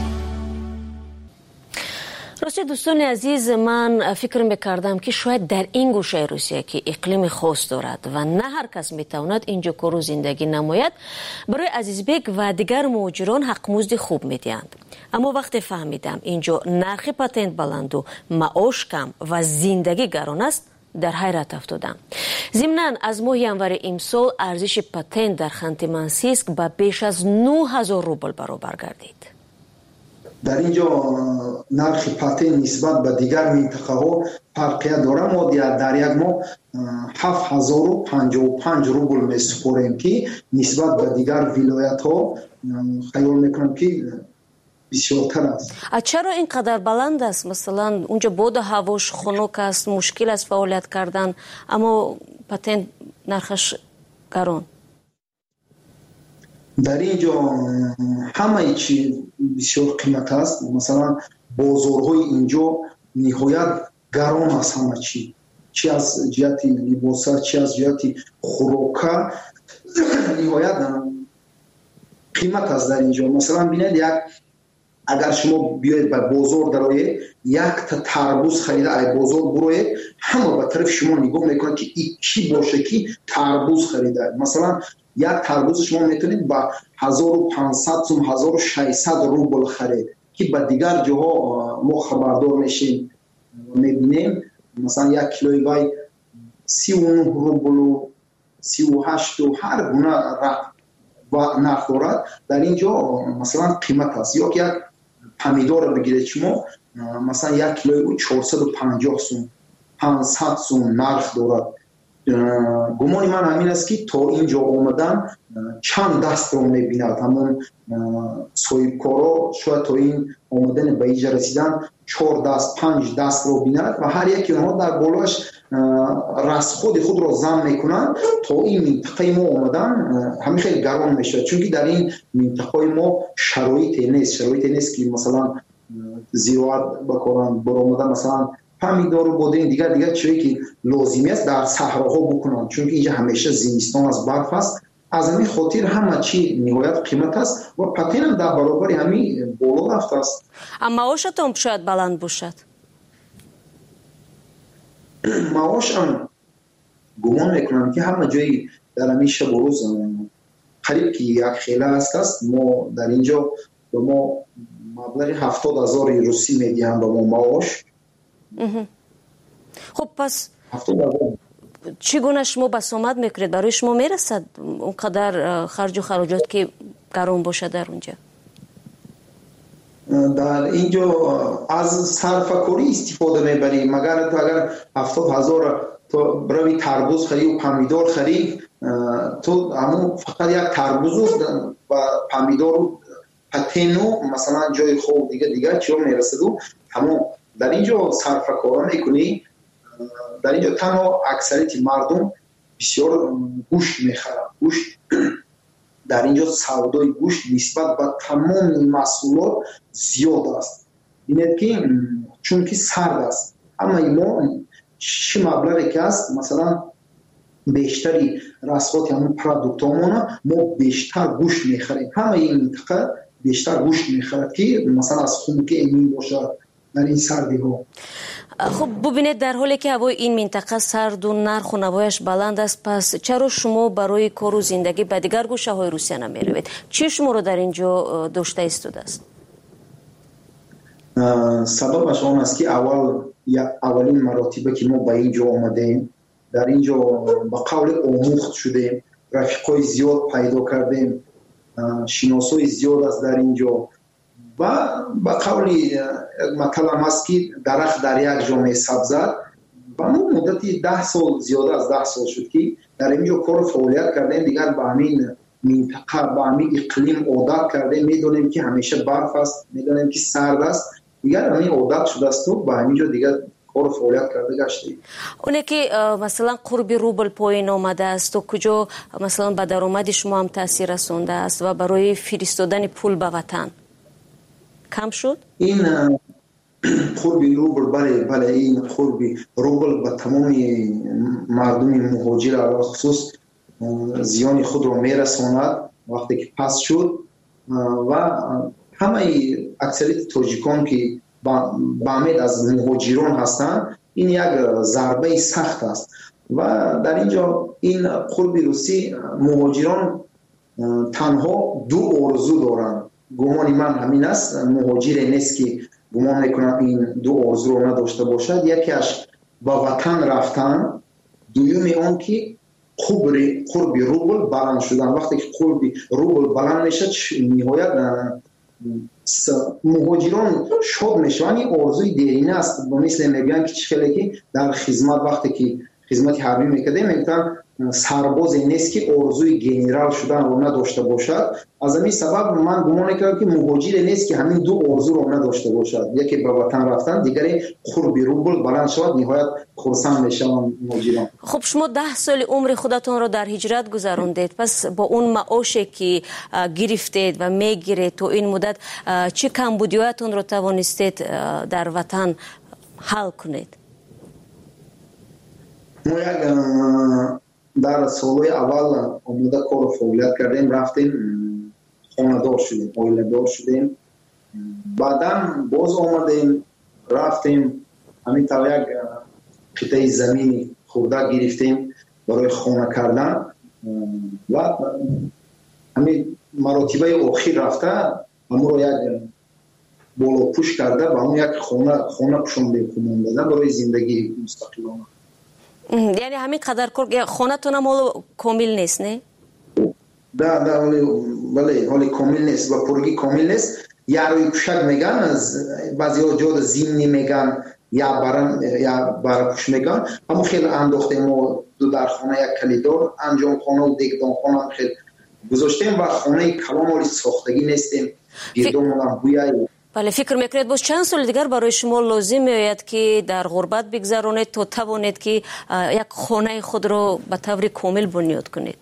راستی دوستان عزیز، من فکر میکردم که شاید در این گوشه روسیه که اقلیم خاص دارد و نه هر کس میتواند اینجا کار و زندگی نماید، برای عزیزبک و دیگر مهاجران حق مزد خوب میدهند. اما وقتی فهمیدم اینجا نرخ پاتنت بلند و معاش کم و زندگی گران است، در حیرت افتادم. ضمناً از ماه ینور امسال ارزش پاتنت در خانت منسیسک به بیش از نه هزار روبل برابر گردید. در اینجا نرخ پاتنت نسبت به دیگر منطقه ها فرقیت داره. ما در یک ماه هفت هزار و پنجاه و پنج روبل میسپاریم که نسبت به دیگر ولایت ها خیال میکنم که بسیارتر است. چرا اینقدر بلند است؟ مثلا اونجا باد هواش خنک است، مشکل است فعالیت کردن، اما پاتنت نرخش گران. در اینجا همه چی بسیار قیمت است. مثلا بازارهای اینجا نهایت گران است. همه چی، چی از جهت لباس، چی از جهت خوراک، نهایت قیمت است در اینجا. مثلا ببینید، یک اگر شما بیاید به بازار درآیید، یک تا تربوز خریده ای بازار بروید، همه به طرف شما نگاه میکنن که این کی باشه که تربوز خریده. مثلا یک تربوز شما میتونید با هزار و پانصد سوم هزار و ششصد روبل خرید که به دیگر جاها ما خبردار میشیم میبینیم مثلا یک کیلوی وای سی و نه روبل و سی و هشت و هر گونه و نرخ دارد. در اینجا مثلا قیمت است. یا یک پمیدار بگیرید شما، مثلا یک کیلوی چهارصد و پنجاه سوم پانصد سوم نرخ دارد. گمان من همین است که تا اینجا آمدن چند دست رو میبیند. همون صاحبکارا شاید تا این آمدن به اینجا رسیدن چهار دست پنج دست رو بیند و هر یکی اونها در بالاش رسخود خود رو زم میکنن. تا این منطقه ما آمدن همین خیلی گران میشه، چون که در این منطقه ما شرایط نیست شرایط نیست که مثلا زراعت بکنن برآمدن، مثلا پمیدار و بادرین دیگر دیگر چیزی که لازمی است در صحراها بکنن، چون که اینجا همیشه زمستان از برف است. از همین خاطر همه چی نهایت قیمت است و پاتنت هم در برابر همین بالا رفته است. اما معاشتون شاید بلند باشد. معاش هم گمان میکنم که همه جایی در همین شب و روز قریب که یک خیله است است. ما در اینجا به ما مبلغ هفتاد هزار روسی میدیم به ما معاش. خب پس چگونه شما بسامد میکنید؟ برای شما میرسد اونقدر خرج و خراجات که گران باشه در اونجا؟ در اینجا از صرفه‌کاری استفاده میبریم. مگر تو اگر هفتاد هزار تو بروی تربوز خرید و پمیدار خرید، تو همون فقط یک تربوز و پمیدار و پتنو مثلا جای خوب دیگه دیگه چیو میرسد و همون در اینجا صرفه‌کاری میکنی. در اینجا تنها اکثریت مردم بسیار گوشت میخرن. گوشت در اینجا سودای گوشت نسبت به تمام محصولات زیاد است. ببینید که چون که سرد است، اما ما چه مبلغی که است مثلا بیشتری رسوات همون پروداکتامون ما بیشتر گوشت میخریم. همه این منطقه بیشتر گوشت میخرد که مثلا از خون که امین باشد در این سردی ها. خب ببینید در حالی که هوای این منطقه سرد و نرخ و نوایش بلند است، پس چرا شما برای کار و زندگی به دیگر گوشه های روسیه نمی روید؟ چی شما رو در اینجا داشته ایستاده است؟ سببش آن است که اول اولین مراتبه که ما به اینجا آمدیم، در اینجا با قول آموخت شدیم، رفیقای زیاد پیدا کردیم، شناسای زیاد است در اینجا و با قولی مطلب است که درخت در یک جا می سبزد و ما مدتی ده سال زیاده از ده سال شد که در اینجا کار فعالیت کردیم. دیگر با همین منطقه با همین اقلیم عادت کردیم، میدونیم که همیشه برف است، میدونیم که سرد است، دیگر همین عادت شده است و با همینجا دیگر کار فعالیت کرده گشتیم. اونه که مثلا قرب روبل پایین آمده است و کجا مثلا به درآمد شما هم تاثیر رسونده است و برای فرستادن پول به وطن کم شد؟ این قرب روبل بله بله این قرب روبل به تمام مردم مهاجر علاوه خصوص زیان خود را میرساند وقتی که پس شد و همه اکثریت تاجیکان که با امید از مهاجران هستند، این یک ضربه سخت است و در اینجا این قرب روسی مهاجران تنها دو آرزو دارند. گمان من همین است، مهاجر نیست که گمان میکنم این دو آرزو رو نداشته باشد. یکیش با وطن رفتن، دومی آن که قرب روبل بلند شدن. وقتی که قرب روبل بلند میشد نهایت مهاجران شاد میشن. این آرزوی دیرینه است، مثل میگن که چخیلی که در خدمت وقتی که خدمت حربی میکرده میگن سربازی نیست که آرزوی گنرال شدن رو نداشته باشد. از همین سبب من گمان کردم که مهاجر نیست که همین دو آرزو رو نداشته باشد، یکی به وطن رفتن، دیگری قرب روبل بلند شود. نهایت خرسند میشن مهاجران. خب شما ده سال عمر خودتون رو در هجرت گذراندید، پس با اون معاشی که گرفتید و میگیرید تو این مدت چه کمبودیاتون رو توانستید در وطن حل کنید؟ ما یک در سالهای اول آمده کار فعالیت کردیم، رفتیم خانه دار شدیم، عائله دار شدیم، بعدا باز آمدیم رفتیم همین طور یک قطعه زمینی خورده گرفتیم برای خانه کردن و همین مراتبه آخر رفته همون رو یک بالا پوش کرده و همون یک خانه خانه پوشاندیم دادن برای زندگی مستقلانه. یعنی همین قدر کار خانه تون هم کامل نیست نه؟ نه نه ولی ولی حالی کامل نیست و پرگی کامل نیست. یا روی کشک میگن، از بعضی ها جاد زمینی میگن یا برن یا برکش میگن. همون خیلی انداختیم و دو در خانه یک کلیدار انجام خانه و دیگدان خانه هم خیلی گذاشتیم و خانه کلام حالی ساختگی نیستیم. گردون هم بویایی. بله، فکر میکنید باز چند سال دیگر برای شما لازم میآید که در غربت بگذرانید تا توانید که یک خانه خود را به طور کامل بنیاد کنید؟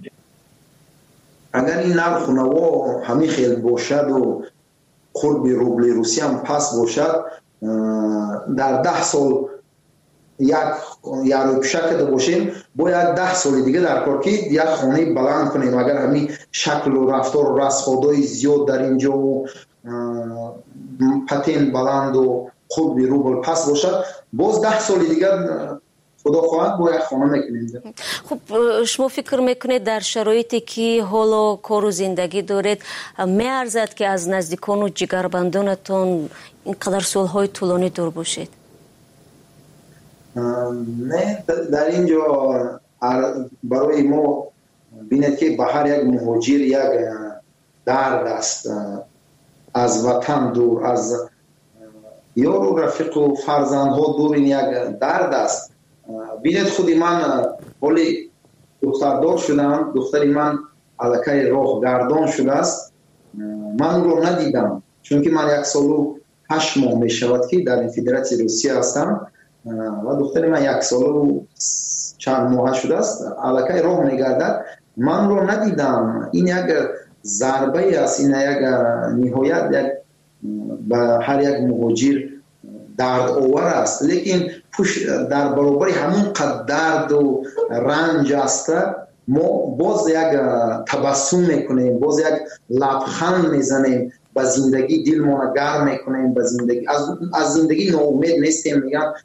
اگر این نرخ نوا همین خیلی باشد و قرب روبل روسی هم پس باشد، در ده سال یک یارو پشکده باشیم باید ده سال دیگه در کار که یک خانه بلند کنیم. اگر همین شکل و رفتار و رسخادای زیاد در اینجا و پتین بلند و خود بی روبل پس باشد، باز ده سال دیگر خدا خواهد باید خانه میکنید. خب شما فکر میکنید در شرایطی که حالا کار و زندگی دارید میارزد که از نزدیکان و جگربندانتون اینقدر سالهای طولانی دور باشید؟ نه، در اینجا برای ما بینید که به هر یک مهاجر یک درد است، از وطن دور، از یار و رفیق و فرزندها دور، این یک درد است. بینید خودی من حالی دختردار شدم، دختری من علاقه راه گردان شده است، من رو ندیدم چون که من یک سال و هشت ماه می شود که در فدراسیون روسیه هستم و دختری من یک سال و چند ماه شده است علاقه راه می گردد، من رو ندیدم. این یک ضربه است، این یک نهایت یک به هر یک مهاجر درد آور است. لیکن در برابر همون قدر درد و رنج است ما باز یک تبسم میکنیم، باز یک لبخند میزنیم به زندگی دل ما گرم میکنیم، به زندگی از از زندگی ناامید نیستیم. میگم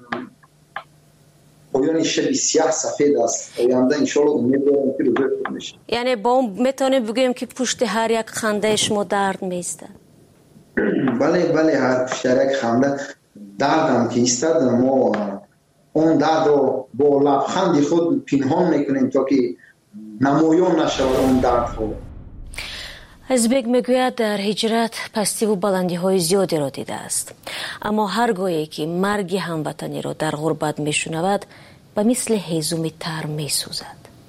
پایان شب سیاه سفید است. آینده ان شاء الله امید دارم که روز خوب میشه. یعنی با اون میتونیم بگیم که پشت هر یک خنده شما درد میسته. بله بله، هر پشت هر یک خنده دردم که ایستاد، ما اون درد رو با لبخند خود پنهان میکنیم تا که نمایان نشود اون درد خود. ازبک میگوید در هجرت پستی و بلندی های زیادی را دیده است، اما هرگاهی که مرگ هموطنی را در غربت میشنود به مثل هیزومی تر میسوزد.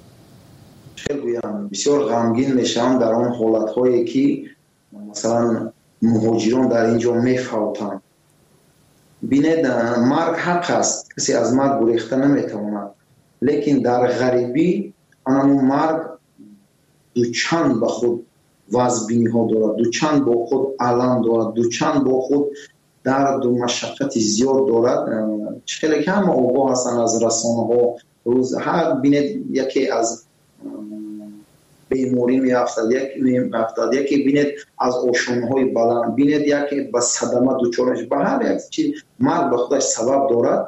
بسیار غمگین میشم در آن حالت هایی که مثلا مهاجران در اینجا میفوتند. بینید مرگ حق است، کسی از مرگ گریخته نمیتواند، لیکن در غریبی آن مرگ دو چند به خود وزبینی ها دارد، دو چند با خود علم دارد، دو چند با خود درد و مشقت زیاد دارد. خیلی کم آگاه هستند از رسانه ها. روز هر بینید یکی از بیماری می افتاد، یکی می افتاد، یکی بینید از آشانه های بلند، بینید یکی به صدمه دوچارش. به هر یک چیز مرگ به خودش سبب دارد،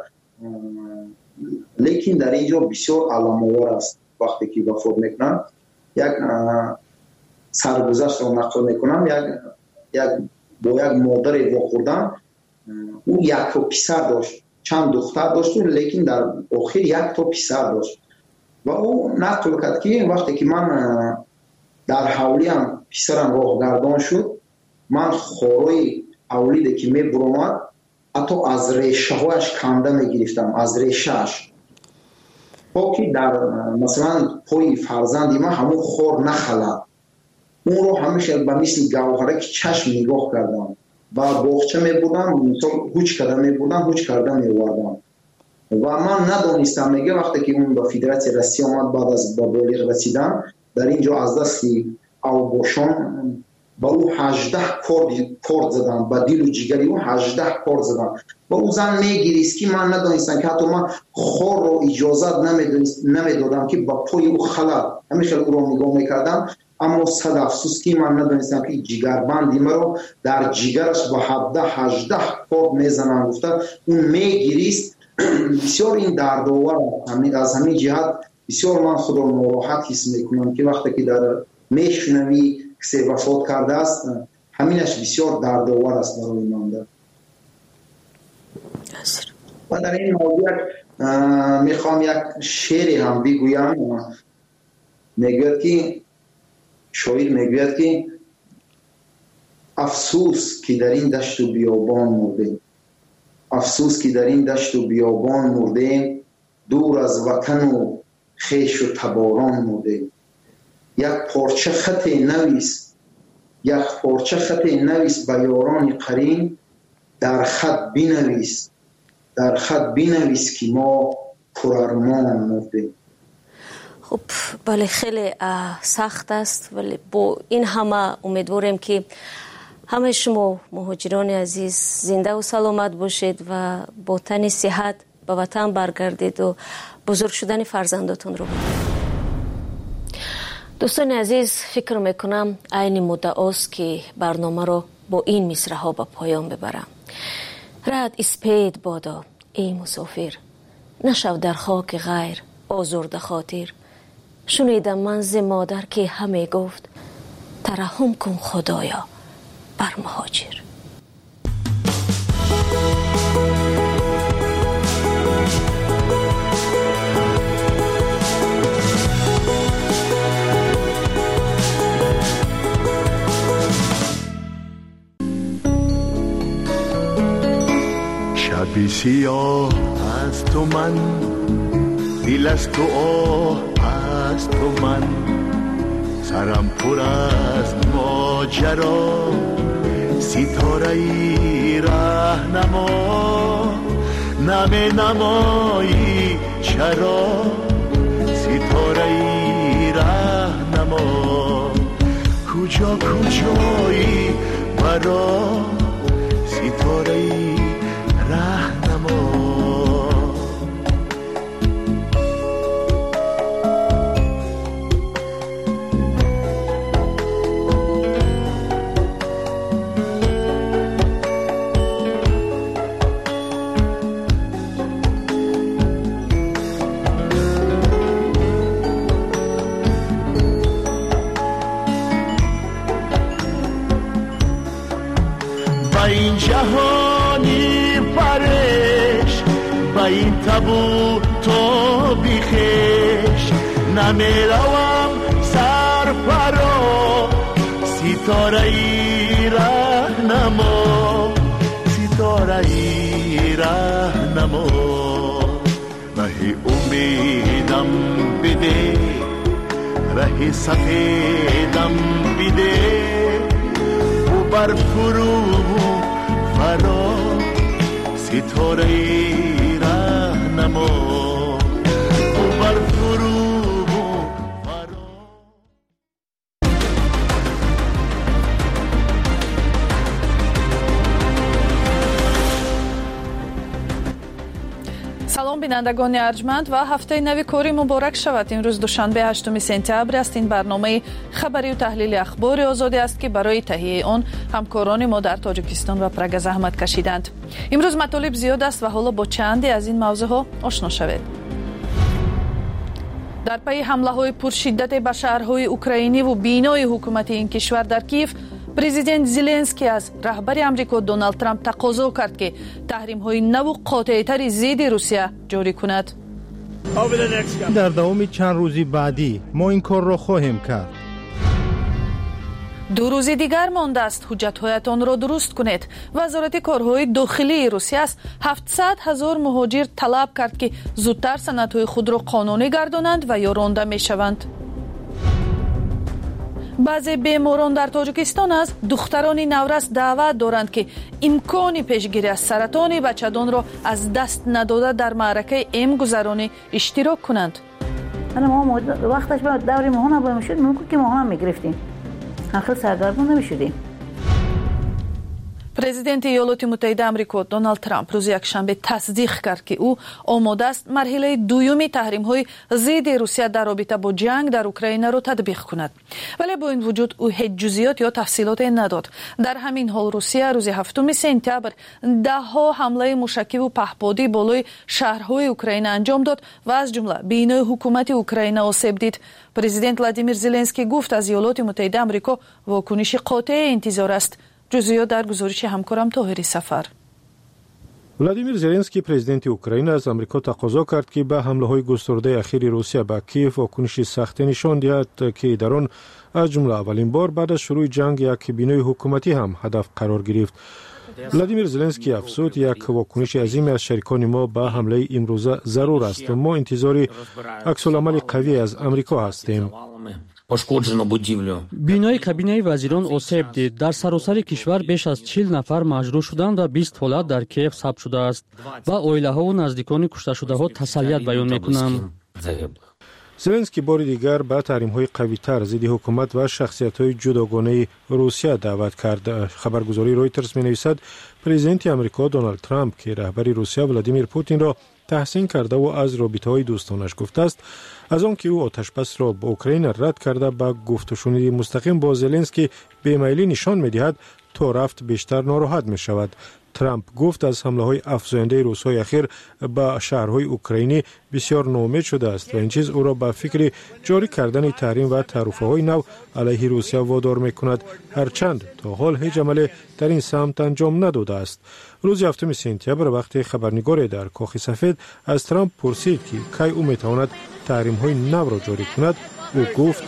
لیکن در اینجا بسیار علام‌آور است. وقتی که وفات میکنن یک سرگذشت رو نقل میکنم، یک یک با یک مادر واخوردن، او یک تا پسر داشت، چند دختر داشت، لیکن در آخر یک تا پسر داشت و او نقل کرد که وقتی که من در حولیم پسرم راه گردان شد، من خورای اولید که می برامد حتی از ریشه هایش کنده می گرفتم، از ریشهش، تا که در مثلا پای فرزندی من همون خور نخلد. اون رو همیشه به مثل گوهره که چشم نگاه کردم و باغچه می بودم، مثلا هوچ کرده می بودم، هوچ کرده می وردم و من ندانستم. میگه وقتی که اون به فدراسیون روسیه آمد، بعد از به بالغ رسیدن، در اینجا از دست اوباشان با او هجده کارد زدن، با دل و جگری او هجده کارد زدن و او زن میگیریست که من ندانستم که حتی من خور رو اجازت نمیدادم که با پای او خلد، همیشه او رو نگاه میکردم. اما صد افسوس که من ندانستم که جگربندی مرا در جگرش با هفده هجده کارد میزنن. گفته اون میگیریست. بسیار این دردآور از همین جهت بسیار من خود رو ناراحت حس میکنم که وقتی که در میشنوی کسی وفات کرده است، همینش بسیار دردآور است برای من. و در این موضوع میخوام یک شعری هم بگویم. میگوید که شاعر میگوید که افسوس که در این دشت و بیابان مردیم، افسوس که در این دشت و بیابان مردیم، دور از وطن و خیش و تباران مردیم. یک پارچه خط نویس، یک پارچه خط نویس به یاران قرین، در خط بنویس، در خط بنویس که ما پرارمان مردیم. خب بله، خیلی سخت است، ولی با این همه امیدواریم که همه شما مهاجران عزیز زنده و سلامت باشید و با تن صحت به وطن برگردید و بزرگ شدن فرزنداتون رو ببینید. دوستان عزیز، فکر میکنم عین مدت است که برنامه رو با این مصرع ها به پایان ببرم. رد اسپید بادا ای مسافر، نشو در خاک غیر آزرده خاطر. شنیدم من ز مادر که همه گفت، ترحم کن خدایا بر مهاجر. شبی سیاه از تو من، دل از تو آه از تو من، سرم پر از ماجرا، ستاره ای رهنما، نمی نمایی چرا، ستاره ای رهنما، کجا کجایی برا، ستاره ای رهنما. این جهانی فرش با این تبو تو بیخش نمیروم سر فرا ستاره ای رهنما ستاره ای رهنما راه امیدم بده راه سفیدم بده و بر فرو فرا ستاره ای رهنما و بر فرو салом бинандагони арҷманд ва ҳафтаи нави кори муборак шавад. имрӯз душанбе ҳаштуми сентябр аст. ин барномаи хабарию таҳлили ахбори озодӣ аст ки барои таҳияи он ҳамкорони мо дар тоҷикистон ва прага заҳмат кашиданд. имрӯз матолиб зиёд аст ва ҳоло бо чанде аз ин мавзӯъҳо ошно шавед. дар пайи ҳамлаҳои пуршиддате ба шаҳрҳои украиниву бинои ҳукумати ин кишвар дар Киев, президент Зеленский аз раҳбари Амрико Доналд Трамп тақозо кард ки таҳримҳои наву қотеътари зидди Русия ҷорӣ кунад. дар давоми чанд рӯзи баъдӣ мо ин корро хоҳем кард. ду рӯзи дигар мондааст ҳуҷҷатҳоятонро дуруст кунед. вазорати корҳои дохилии Русия аз ҳафтсад ҳазор муҳоҷир талаб кард ки зудтар санадҳои худро қонунӣ гардонанд ва ё ронда мешаванд. баъзе беморон дар Тоҷикистон аз духтарони наврас даъват доранд ки имкони пешгирӣ аз саратони бачадонро аз даст надода дар маъракаи эмгузаронӣ иштирок кунанд. вақташ даври моҳона бомешуд мумкин ки моҳона мегирифтем ахир саргармон намешудем. президенти иёлоти муттаҳидаи Амрико Доналд Трамп рӯзи якшанбе тасдиқ кард ки ӯ омодааст марҳилаи дуюми таҳримҳои зидди Русия дар робита бо ҷанг дар Украинаро татбиқ кунад. вале бо ин вуҷуд ӯ ҳеҷ ҷузъиёт ё тафсилоте надод. дар ҳамин ҳол Русия рӯзи ҳафтуми сентябр даҳҳо ҳамлаи мушакиву паҳбодӣ болои шаҳрҳои Украина анҷом дод ва аз ҷумла бинои ҳукумати Украина осеб дид. президент Владимир Зеленский гуфт аз иёлоти муттаҳидаи Амрико вокуниши қотеъ интизор аст. ҷузъиёт дар гузориши ҳамкорам Тоҳири Сафар. владимир Зеленский президенти Украина аз Амрико тақозо кард ки ба ҳамлаҳои густурдаи ахири Русия ба Киев вокуниши сахте нишон диҳад ки дар он аз ҷумла аввалин бор баъд аз шурӯъи ҷанг як бинои ҳукуматӣ ҳам ҳадаф қарор гирифт. владимир Зеленский афзуд, як вокуниши азиме аз шарикони мо ба ҳамлаи имрӯза зарур аст. мо интизори аксуламали қавӣ аз Амрико ҳастем. бинои кабинаи вазирон осеб дид. дар саросари кишвар беш аз чил нафар маҷрӯҳ шуданд ва бист ҳолат дар Киев сабт шудааст ва оилаҳову наздикони кушташудаҳо тасалият баён мекунам. Зеленский бори дигар ба таҳримҳои қавитар зидди ҳукумат ва шахсиятҳои ҷудогонаи Русия даъват кард. хабаргузории Reuters менависад, президенти Амрико Доналд Трамп ки раҳбари Русия Владимир Путинро таҳсин кардаву аз робитаҳои дӯстонаш гуфтааст, аз он ки ӯ оташбасро бо Украина рад карда ба гуфтушуниди мустақим бо Зеленский бемайлӣ нишон медиҳад, то рафт бештар нороҳат мешавад. Трамп гуфт аз ҳамлаҳои афзояндаи рӯзҳои ахир ба шаҳрҳои украинӣ бисёр ноумед шудааст ва ин чиз ӯро ба фикри ҷорӣ кардани таҳрим ва таърифаҳои нав алайҳи Русия водор мекунад, ҳарчанд то ҳол ҳеҷ амале дар ин самт анҷом надодааст. рӯзи ҳафтуми сентябр вақте хабарнигоре дар Кохи Сафед аз Трамп пурсид ки кай ӯ метавонад таҳримҳои навро ҷорӣ кунад, ӯ гуфт: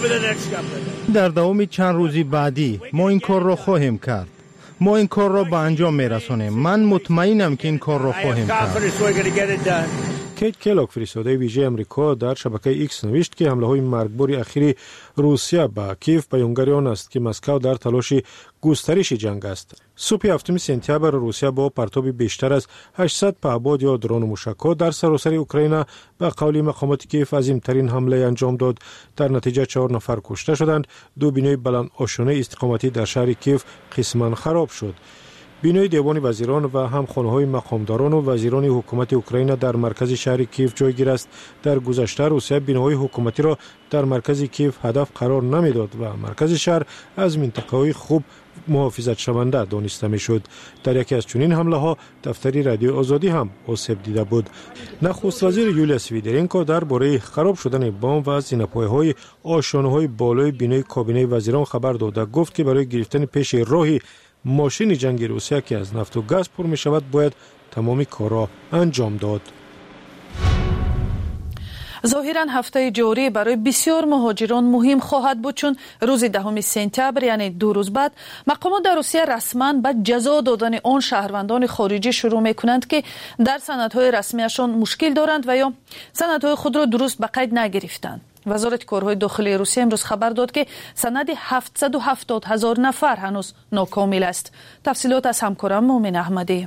дар давоми чанд рӯзи баъдӣ мо ин корро хоҳем кард. мо ин корро ба анҷом мерасонем. ман мутмаинам ки ин корро хоҳем кард. Кейт Келлог, фиристодаи вижаи Амрико, дар шабакаи X навишт ки ҳамлаҳои маргбори ахири Русия ба Киев баёнгари он аст ки Москав дар талоши густариши ҷанг аст. субҳи ҳафтуми сентябр Русия бо партоби бештар аз ҳаштсад паҳбод ё дрону мушакҳо дар саросари Украина ба қавли мақомоти Киев азимтарин ҳамлае анҷом дод. дар натиҷа чаҳор нафар кушта шуданд, ду бинои баландошонаи истиқоматӣ дар шаҳри Киев қисман хароб шуд. бинои девони вазирон ва ҳам хонаҳои мақомдорону вазирони ҳукумати Украина дар маркази шаҳри Киев ҷойгир аст. дар гузашта Русия биноҳои ҳукуматиро дар маркази Киев ҳадаф қарор намедод ва маркази шаҳр аз минтақаҳои хуб муҳофизатшаванда дониста мешуд. дар яке аз чунин ҳамлаҳо дафтари радиои озодӣ ҳам осеб дида буд. нахуст вазир Юлия Свидеренко дар бораи хароб шудани бом ва зинапояҳои ошонаҳои болои бинои кобинаи вазирон хабар дода гуфт ки барои гирифтани пеши роҳи ماشین جنگی روسیه که از نفت و گاز پر می شود باید تمامی کارها انجام داد. ظاهراً هفته جاری برای بسیار مهاجران مهم خواهد بود، چون روز دهم سپتامبر یعنی دو روز بعد مقامات در روسیه رسما به جزا دادن آن شهروندان خارجی شروع میکنند که در سندهای رسمیشان مشکل دارند و یا سندهای خود را درست به قید نگرفتند. وزارت کارهای داخلی روسیه امروز خبر داد که سند هفتصد و هفتاد هزار نفر هنوز ناکامل است. تفصیلات از همکارم مومن احمدی.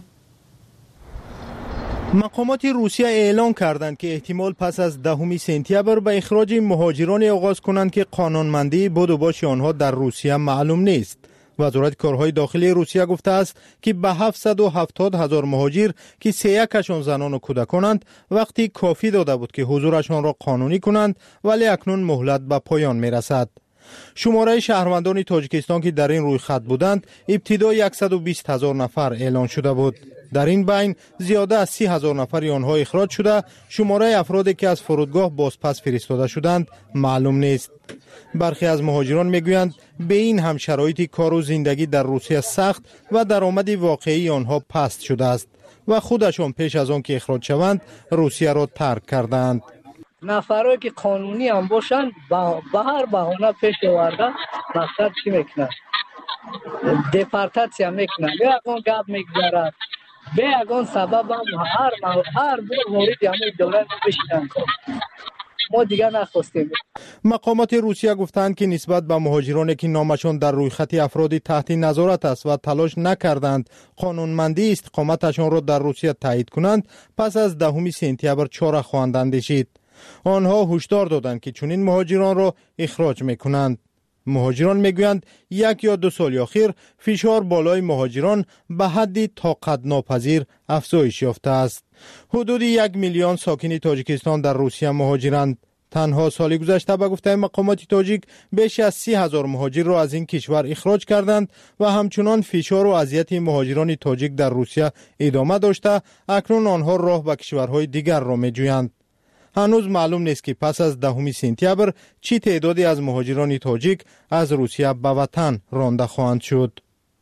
مقامات روسیه اعلام کردند که احتمال پس از دهم سپتامبر به اخراج مهاجران آغاز کنند که قانونمندی بود و باش آنها در روسیه معلوم نیست. وزارت کارهای داخلی روسیه گفته است که به هفتصد و هفتاد هزار مهاجر که سه یکشان زنان و کودکانند وقتی کافی داده بود که حضورشان را قانونی کنند، ولی اکنون مهلت به پایان می رسد. شماره شهروندان تاجیکستان که در این روی خط بودند ابتدا صد و بیست هزار نفر اعلان شده بود. در این بین زیاده از سی هزار نفر آنها اخراج شده. شماره افرادی که از فرودگاه بازپس فرستاده شدند معلوم نیست. برخی از مهاجران میگویند به این هم شرایط کار و زندگی در روسیه سخت و درآمد واقعی آنها پست شده است و خودشان پیش از آن که اخراج شوند روسیه را ترک کردند. نفرایی که قانونی هم باشند به هر بهانه پیش آورده مقصد چی میکنند؟ دپارتاسیا میکنند، یگان گپ میگذارد، به یگان سبب هم هر هر بار مورد همین دولت بشینند. ما دیگر نخواستیم. مقامات روسیه گفتند که نسبت به مهاجرانی که نامشان در روی خط افراد تحت نظارت است و تلاش نکردند قانونمندی استقامتشان را در روسیه تایید کنند، پس از دهم سپتامبر چاره خواهند اندیشید. آنها هشدار دادند که چنین مهاجران را اخراج میکنند. مهاجران میگویند یک یا دو سال اخیر فشار بالای مهاجران به حدی طاقت ناپذیر افزایش یافته است. حدود یک میلیون ساکن تاجیکستان در روسیه مهاجرند. تنها سال گذشته به گفته مقامات تاجیک بیش از سی هزار مهاجر را از این کشور اخراج کردند و همچنان فشار و اذیت مهاجران تاجیک در روسیه ادامه داشته. اکنون آنها راه به کشورهای دیگر را میجویند. هنوز معلوم نیست که پس از دهم سپتامبر چی تعدادی از مهاجران تاجیک از روسیه به وطن رانده خواهند شد.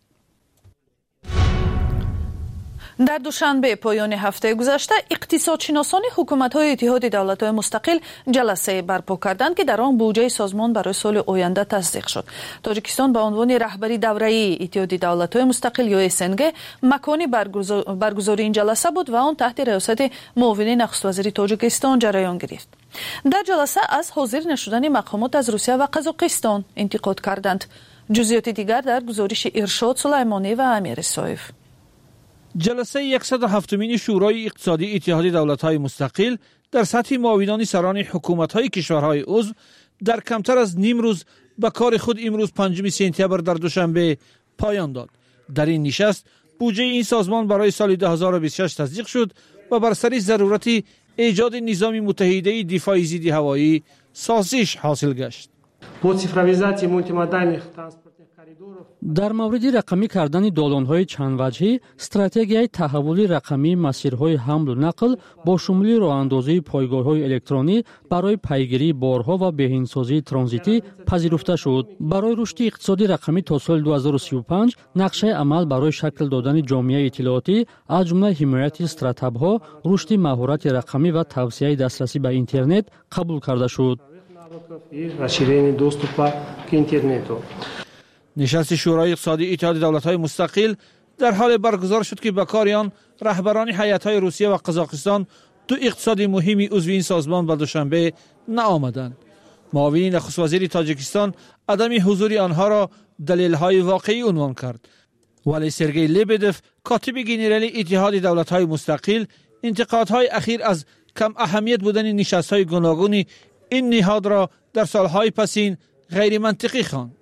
در دوشنبه پایان هفته گذشته اقتصادشناسان حکومت‌های اتحاد دولت‌های مستقل جلسه برپا کردند که در آن بودجه سازمان برای سال آینده تصدیق شد. تاجیکستان به عنوان رهبری دوره‌ای اتحاد دولت‌های مستقل یا اس ان جی مکانی برگزاری این جلسه بود و آن تحت ریاست معاون نخست وزیر تاجیکستان جریان گرفت. در جلسه از حاضر نشدن مقامات از روسیه و قزاقستان انتقاد کردند. جزئیات دیگر در گزارش ارشاد سلیمانی و امیر سایف. جلسه صد و هفتمین شورای اقتصادی اتحاد دولت‌های مستقل در سطح معاونان سران حکومت‌های کشورهای عضو در کمتر از نیم روز به کار خود امروز پنجم سپتامبر در دوشنبه پایان داد. در این نشست بودجه این سازمان برای سال دو هزار و بیست و شش تصدیق شد و بر سر ضرورت ایجاد نظام متحده دفاع ضد هوایی سازش حاصل گشت. با цифровизации мультимодальных در مورد رقمی کردن دالان‌های چند وجهی، استراتژی تحول رقمی مسیرهای حمل و نقل با شمول راه‌اندازی پایگاه‌های الکترونی برای پیگیری بارها و بهینه‌سازی ترانزیتی پذیرفته شد. برای رشد اقتصادی رقمی تا سال دو هزار و سی و پنج، نقشه عمل برای شکل دادن جامعه اطلاعاتی از جمله حمایت استارتاپ‌ها، رشد مهارت رقمی و توسعه دسترسی به اینترنت قبول کرده شد. نشست شورای اقتصادی اتحاد دولت‌های مستقل در حال برگزار شد که به کار آن رهبران هیئت‌های روسیه و قزاقستان دو اقتصاد مهمی عضو این سازمان به دوشنبه نآمدند. معاون نخست وزیر تاجیکستان عدم حضور آنها را دلیل‌های واقعی عنوان کرد. ولی سرگئی لبدف کاتب ژنرال اتحاد دولت‌های مستقل انتقادهای اخیر از کم اهمیت بودن نشست‌های گوناگون این نهاد را در سال‌های پسین غیر منطقی خواند.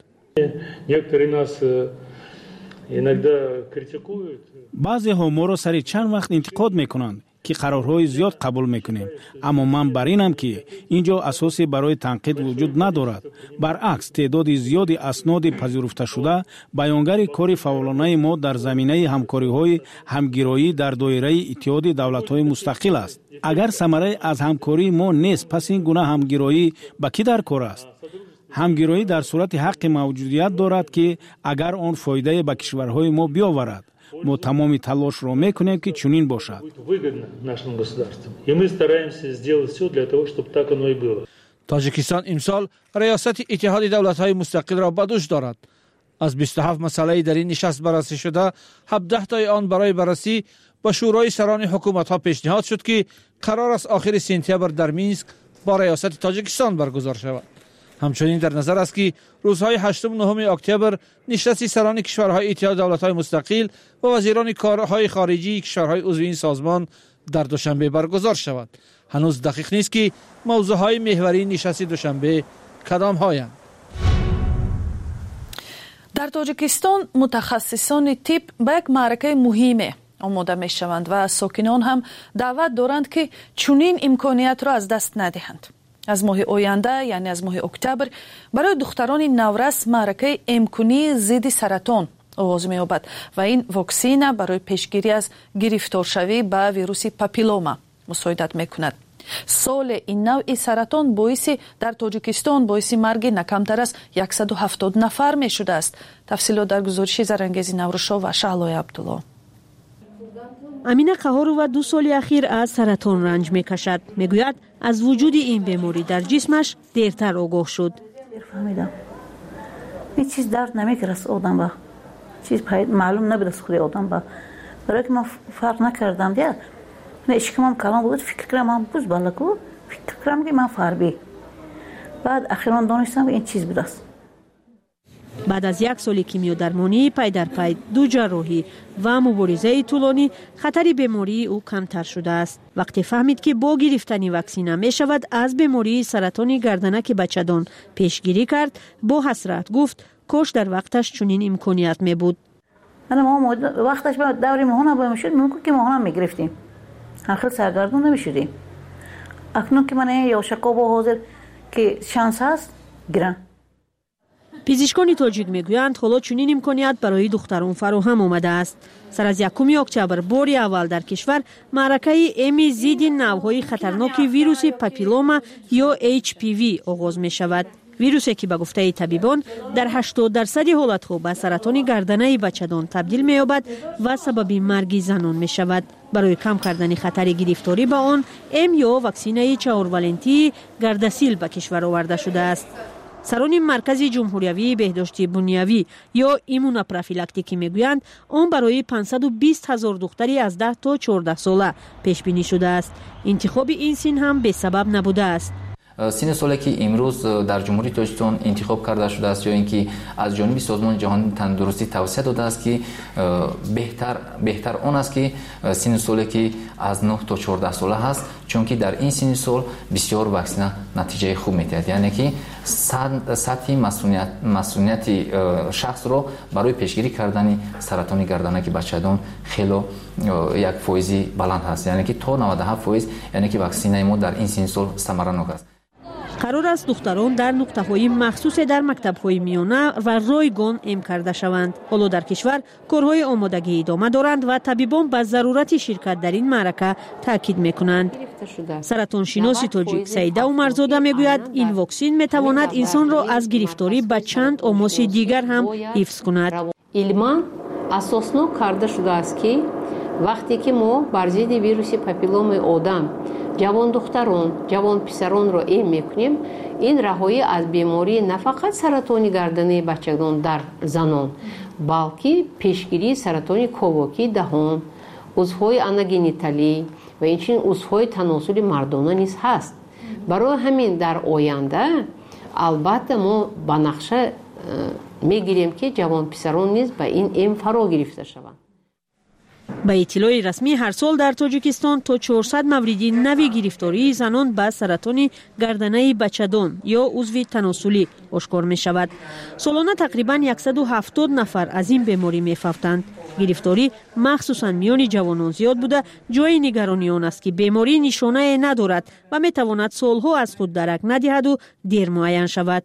بعضی ها ما را سر چند وقت انتقاد میکنند که قرارهای زیاد قبول میکنیم، اما من بر اینم که اینجا اساسی برای تنقید وجود ندارد. برعکس تعداد زیادی اسناد پذیرفته شده بیانگر کار فعالانه ما در زمینه همکاری‌های همگرایی در دایره اتحاد دولت‌های مستقل است. اگر ثمره از همکاری ما نیست، پس این گونه همگرایی به کی در کار است؟ ҳамгироӣ дар сурати ҳаққи мавҷудият дорад ки агар он фоидае ба кишварҳои мо биоварад, мо тамоми талошро мекунем ки чунин бошад. тоҷикистон имсол риёсати иттиҳоди давлатҳои мустақилро ба дӯш дорад. аз бисту ҳафт масъалаи дар ин нишаст баррасӣ шуда, ҳабдаҳтои он барои баррасӣ ба шӯрои сарони ҳукуматҳо пешниҳод шуд, ки қарор аст охири сентябр дар Минск бо риёсати Тоҷикистон баргузор шавад. ҳамчунин дар назар аст, ки рӯзҳои ҳаштум нуҳуми октябр нишасти сарони кишварҳои иттиҳоди давлатҳои мустақил ва вазирони корҳои хориҷии кишварҳои узви ин созмон дар душанбе баргузор шавад. ҳанӯз дақиқ нест, ки мавзӯъҳои меҳварии нишасти душанбе кадомҳоянд. дар Тоҷикистон мутахассисони тиб ба як маъракаи муҳиме омода мешаванд ва сокинон ҳам даъват доранд, ки чунин имкониятро аз даст надиҳанд. аз моҳи оянда, яъне аз моҳи октябр, барои духтарони наврас маъракаи эмкунии зидди саратон оғоз меёбад ва ин ваксина барои пешгирӣ аз гирифторшавӣ ба вируси папилома мусоидат мекунад. соли ин навъи саратон боиси дар Тоҷикистон боиси марги накамтар аз яксаду ҳафтод нафар мешудааст. тафсилот дар гузориши зарангези Наврӯзшоҳ ва Шаҳлои Абдулло. амина қаҳорова ду соли ахир аз саратон ранҷ мекашад. мегӯяд аз вуҷуди ин беморӣ дар ҷисмаш дертар огоҳ шуд. фаҳмидам ин чиз дард намекард одам ба чиз маълум набуд аз худи одам ба барое ки ман фарқ накардам дия ишкамам калон буд фикр кардам ман буз балаку фикр кардам ки ман фарби баъд ахирон донистам ки ин чиз будааст. баъд аз як соли кимиодармонии пай дар пай, ду ҷарроҳӣ ва муборизаи тӯлонӣ, хатари бемории ӯ камтар шудааст. вақте фаҳмид ки бо гирифтани ваксина мешавад аз бемории саратони гарданаки бачадон пешгирӣ кард, бо ҳасрат гуфт кош дар вақташ чунин имконият мебуд. вақташ даври моҳона бомешуд мумкин ки моҳона мегирифтем, ҳахил саргардон намешудем. акнун ки ман ёшако бо ҳозир ки шанс ҳаст гирам. пизишкони тоҷик мегӯянд ҳоло чунин имконият барои духтарон фароҳам омадааст. сар аз якуми октябр бори аввал дар кишвар маъракаи эми зидди навъҳои хатарноки вируси папилома ё эйч пи ви оғоз мешавад. вирусе ки ба гуфтаи табибон дар ҳаштод дарсади ҳолатҳо ба саратони гарданаи бачадон табдил меёбад ва сабаби марги занон мешавад. барои кам кардани хатари гирифторӣ ба он эм ё ваксинаи чаҳорвалентии гардасил ба кишвар оварда шудааст. сарони маркази ҷумҳуриявии беҳдошти буниявӣ ё иммунопрофилактикӣ мегӯянд он барои пансаду бист ҳазор духтари аз даҳ то чордаҳ сола пешбинӣ шудааст. интихоби ин син ҳам бесабаб набудааст. сини соле ки имрӯз дар ҷумҳурии Тоҷикистон интихоб карда шудааст ё ин ки аз ҷониби созмони ҷаҳонии тандурустӣ тавсия додааст ки беҳтар беҳтар он аст ки сини соле ки аз нӯҳ то чордаҳ сола ҳаст, чунки дар ин сини сол бисёр ваксина натиҷаи хуб метиҳад, яъне ки сатҳи масъулияти шахсро барои пешгирӣ кардани саратони гарданаки бачадон хело як фоизи баланд ҳаст, яъне ки то навад و هفت فیصد яъне ки ваксинаи мо дар ин сини сол самаранок аст. қарор аст духтарон дар нуқтаҳои махсусе дар мактабҳои миёна ва ройгон эм карда шаванд. ҳоло дар кишвар корҳои омодагӣ идома доранд ва табибон ба зарурати ширкат дар ин маърака таъкид мекунанд. саратоншиноси тоҷик Саида Умарзода мегӯяд ин ваксин метавонад инсонро аз гирифторӣ ба чанд омоси дигар ҳам ҳифз кунад. илман асоснок карда шудааст ки вақте ки мо бар зидди вируси папиломаи одам ҷавон духтарон, ҷавон писаронро эм мекунем, ин раҳоӣ аз бемории на фақат саратони гарданаи бачагон дар занон, балки пешгирии саратони ковоки даҳон, узвҳои аногениталӣ ва инчунин узвҳои таносули мардона низ ҳаст. барои ҳамин дар оянда албатта мо ба нақша мегирем ки ҷавон писарон низ ба ин эм фаро гирифта шаванд. ба иттилои расмӣ ҳар сол дар Тоҷикистон то чорсад мавриди нави гирифтории занон ба саратони гарданаи бачадон ё узви таносулӣ ошкор мешавад. солона тақрибан яксаду ҳафтод нафар аз ин беморӣ мефавтанд. гирифторӣ махсусан миёни ҷавонон зиёд буда, ҷои нигаронӣ он аст ки беморӣ нишонае надорад ва метавонад солҳо аз худ дарак надиҳаду дер муайян шавад.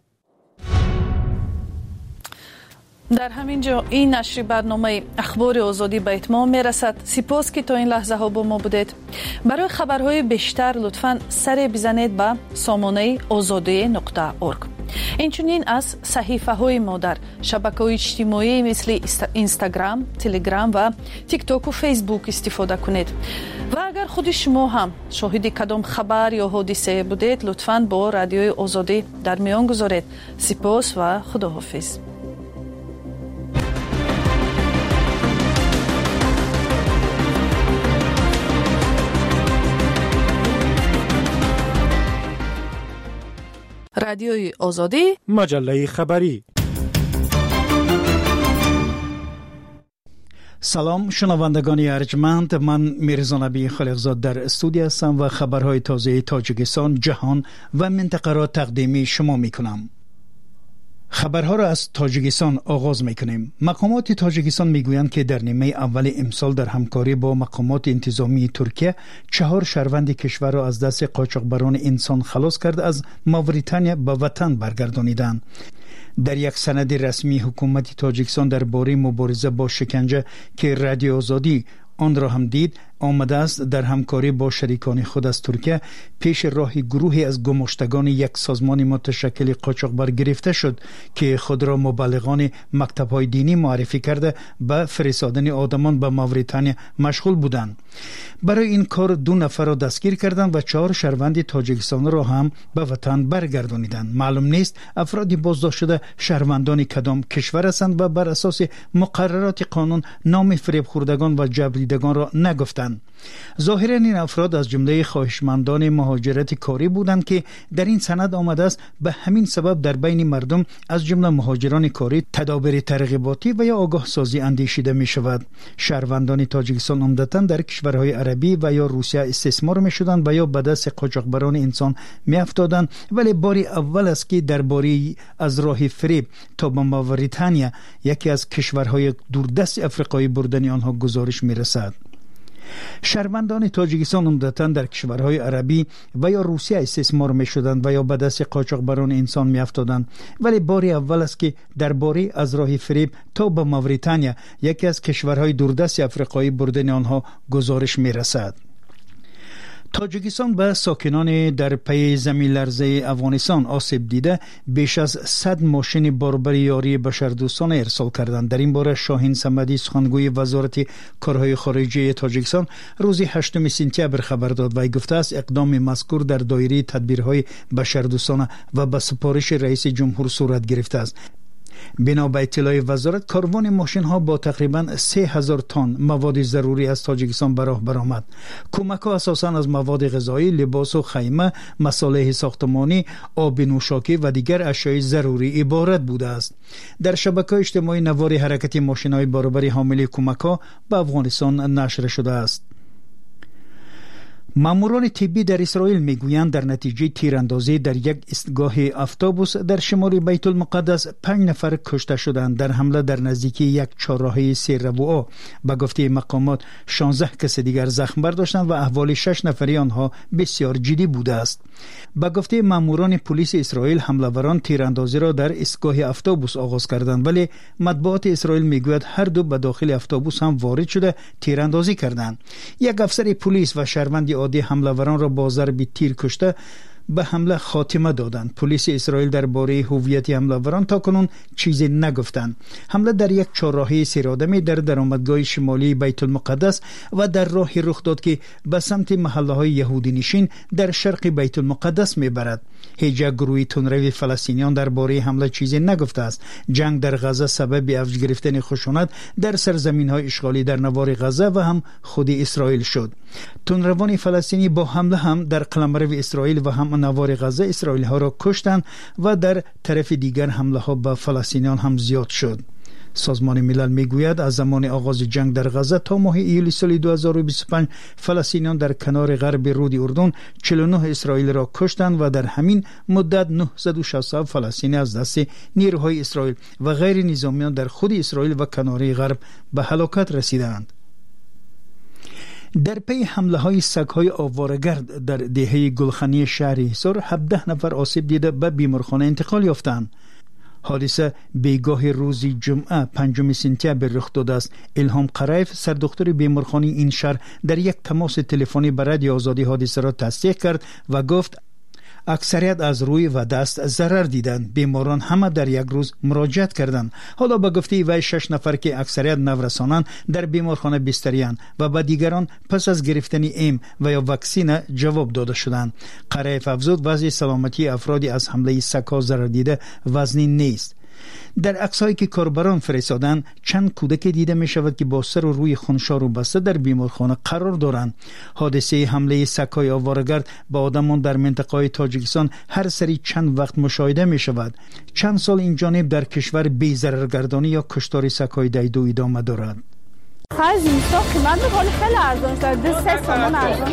дар ҳамин ҷо ин нашри барномаи ахбори озодӣ ба итмом мерасад. сипос ки то ин лаҳзаҳо бо мо будед. барои хабарҳои бештар лутфан саре бизанед ба сомонаи озодӣ нуқта орг. инчунин аз саҳифаҳои мо дар шабакаҳои иҷтимоӣ мисли инстаграм, телеграм ва тиктоку фейсбук истифода кунед. ва агар худи шумо ҳам шоҳиди кадом хабар ё ҳодисае будед, лутфан бо радиои озодӣ дар миён гузоред. сипос ва худоҳофиз. радиои озодӣ, маҷаллаи хабарӣ. салом шунавандагони арҷманд, ман Мирзо Набии Холиқзод дар студия ҳастам ва хабарҳои тозаи Тоҷикистон, ҷаҳон ва минтақаро тақдими шумо мекунам. خبرها را از تاجیکستان آغاز میکنیم. مقامات تاجیکستان میگویند که در نیمه اول امسال در همکاری با مقامات انتظامی ترکیه چهار شهروند کشور را از دست قاچاقبران انسان خلاص کرده از ماوریتانیا به وطن برگردانیدند. در یک سند رسمی حکومت تاجیکستان درباره مبارزه با شکنجه که رادیو آزادی آن را هم دید آمده است در همکاری با شریکان خود از ترکیه پیش راه گروهی از گماشتگان یک سازمان متشکل قاچاقبر گرفته شد که خود را مبلغان مکتب‌های دینی معرفی کرده به فرستادن آدمان به ماوریتانیا مشغول بودند. برای این کار دو نفر را دستگیر کردند و چهار شهروند تاجیکستان را هم به وطن برگردانیدند. معلوم نیست افرادی بازداشت شده شهروندان کدام کشور هستند و بر اساس مقررات قانون نام فریب خوردگان و جبریدگان را نگفتند. ظاهرا این افراد از جمله خواهشمندان مهاجرت کاری بودند که در این سند آمده است به همین سبب در بین مردم از جمله مهاجران کاری تدابیر ترغیباتی و یا آگاه سازی اندیشیده می شود. شهروندان تاجیکستان عمدتاً در کشورهای عربی و یا روسیه استثمار می شدند و یا به دست قاچاقبران انسان می افتادند، ولی باری اول است که درباره از راه فریب تا به ماوریتانیا یکی از کشورهای دوردست افریقایی بردن آنها گزارش می رسد. شهروندان تاجیکستان عمدتاً در کشورهای عربی و یا روسیه استثمار می شدند و یا به دست قاچاقبران انسان می افتادند، ولی باری اول است که درباره از راه فریب تا به ماوریتانیا یکی از کشورهای دوردست افریقایی بردن آنها گزارش می رسد. تاجیکستان به ساکنان در پی زمین لرزه افغانستان آسیب دیده بیش از صد ماشین باربر یاری بشردوستانه ارسال کردند. در این باره شاهین صمدی سخنگوی وزارت کارهای خارجه تاجیکستان روز هشتم سپتامبر خبر داد و گفته است اقدام مذکور در دایره تدبیرهای بشردوستانه و به سفارش رئیس جمهور صورت گرفته است. بنا به اطلاع وزارت کاروان ماشین ها با تقریبا سه هزار تن مواد ضروری از تاجیکستان به راه برآمد. کمک ها اساساً از مواد غذایی، لباس و خیمه، مصالح ساختمانی، آب نوشاکی و دیگر اشیاء ضروری عبارت بوده است. در شبکه اجتماعی نوار حرکت ماشین های باربری حامل کمک ها به افغانستان نشر شده است. ماموران طبی در اسرائیل میگویند در نتیجه تیراندازی در یک ایستگاه اتوبوس در شمال بیت المقدس پنج نفر کشته شدند. در حمله در نزدیکی یک چهارراهی سه ربوعه به گفته مقامات شانزده کس دیگر زخم برداشتند و احوال شش نفری آنها بسیار جدی بوده است. به گفته ماموران پلیس اسرائیل حمله‌وران تیراندازی را در ایستگاه اتوبوس آغاز کردند، ولی مطبوعات اسرائیل میگوید هر دو به داخل اتوبوس هم وارد شده تیراندازی کردند. یک افسر پلیس و شهروند عادی حمله‌وران را با ضرب تیر کشته به حمله خاتمه دادند. پلیس اسرائیل درباره هویت حمله‌وران تاکنون چیزی نگفتند. حمله در یک چهارراهی سیرآدمی در درآمدگاه شمالی بیت المقدس و در راهی رخ داد که به سمت محله‌های یهودی نشین در شرق بیت المقدس میبرد. هیچ گروهی تندروی فلسطینیان درباره حمله چیزی نگفته است. جنگ در غزه سبب افزایش گرفتن خشونت در سرزمین‌های اشغالی در نوار غزه و هم خود اسرائیل شد. تندروان فلسطینی با حمله هم در قلمرو اسرائیل و هم نوار غزه اسرائیلی ها را کشتند و در طرف دیگر حمله ها به فلسطینیان هم زیاد شد. سازمان ملل میگوید از زمان آغاز جنگ در غزه تا ماه ایول سال دو هزار و بیست و پنج فلسطینیان در کنار غرب رود اردن چهل و نه اسرائیلی را کشتند و در همین مدت نهصد و شصت و هفت فلسطینی از دست نیروهای اسرائیل و غیر نظامیان در خود اسرائیل و کناره غرب به هلاکت رسیدند. در پی حمله های سگ های آواره‌گرد در دهه گلخانی شهر حصار هفده نفر آسیب دیده به بیمارخانه انتقال یافتند. حادثه بیگاه روز جمعه پنجم سپتامبر رخ داده است. الهام قریف سردختر بیمارخانه این شهر در یک تماس تلفنی به رادیو آزادی حادثه را تصدیق کرد و گفت اکثریت از روی و دست ضرر دیدند. بیماران همه در یک روز مراجعت کردند. حالا به گفته وی شش نفر که اکثریت نورسانان در بیمارخانه بستریان و به دیگران پس از گرفتن ایم و یا واکسین جواب داده شدند. قریف افزود وضع سلامتی افرادی از حمله سگ‌ها ضرر دیده وزنی نیست. در عکس‌هایی که کاربران فرستادند چند کودک دیده می شود که با سر و روی خونشار و بسته در بیمارخانه قرار دارند. حادثه حمله سگ‌های آواره‌گرد به آدمان در منطقه تاجیکستان هر سری چند وقت مشاهده می شود. چند سال این جانب در کشور بی ضررگردانی یا کشتار سگ‌های دیدو ادامه دارد. خرج اینستا قیمت می‌کنه خیلی ارزان شد. دو سه تومان ارزان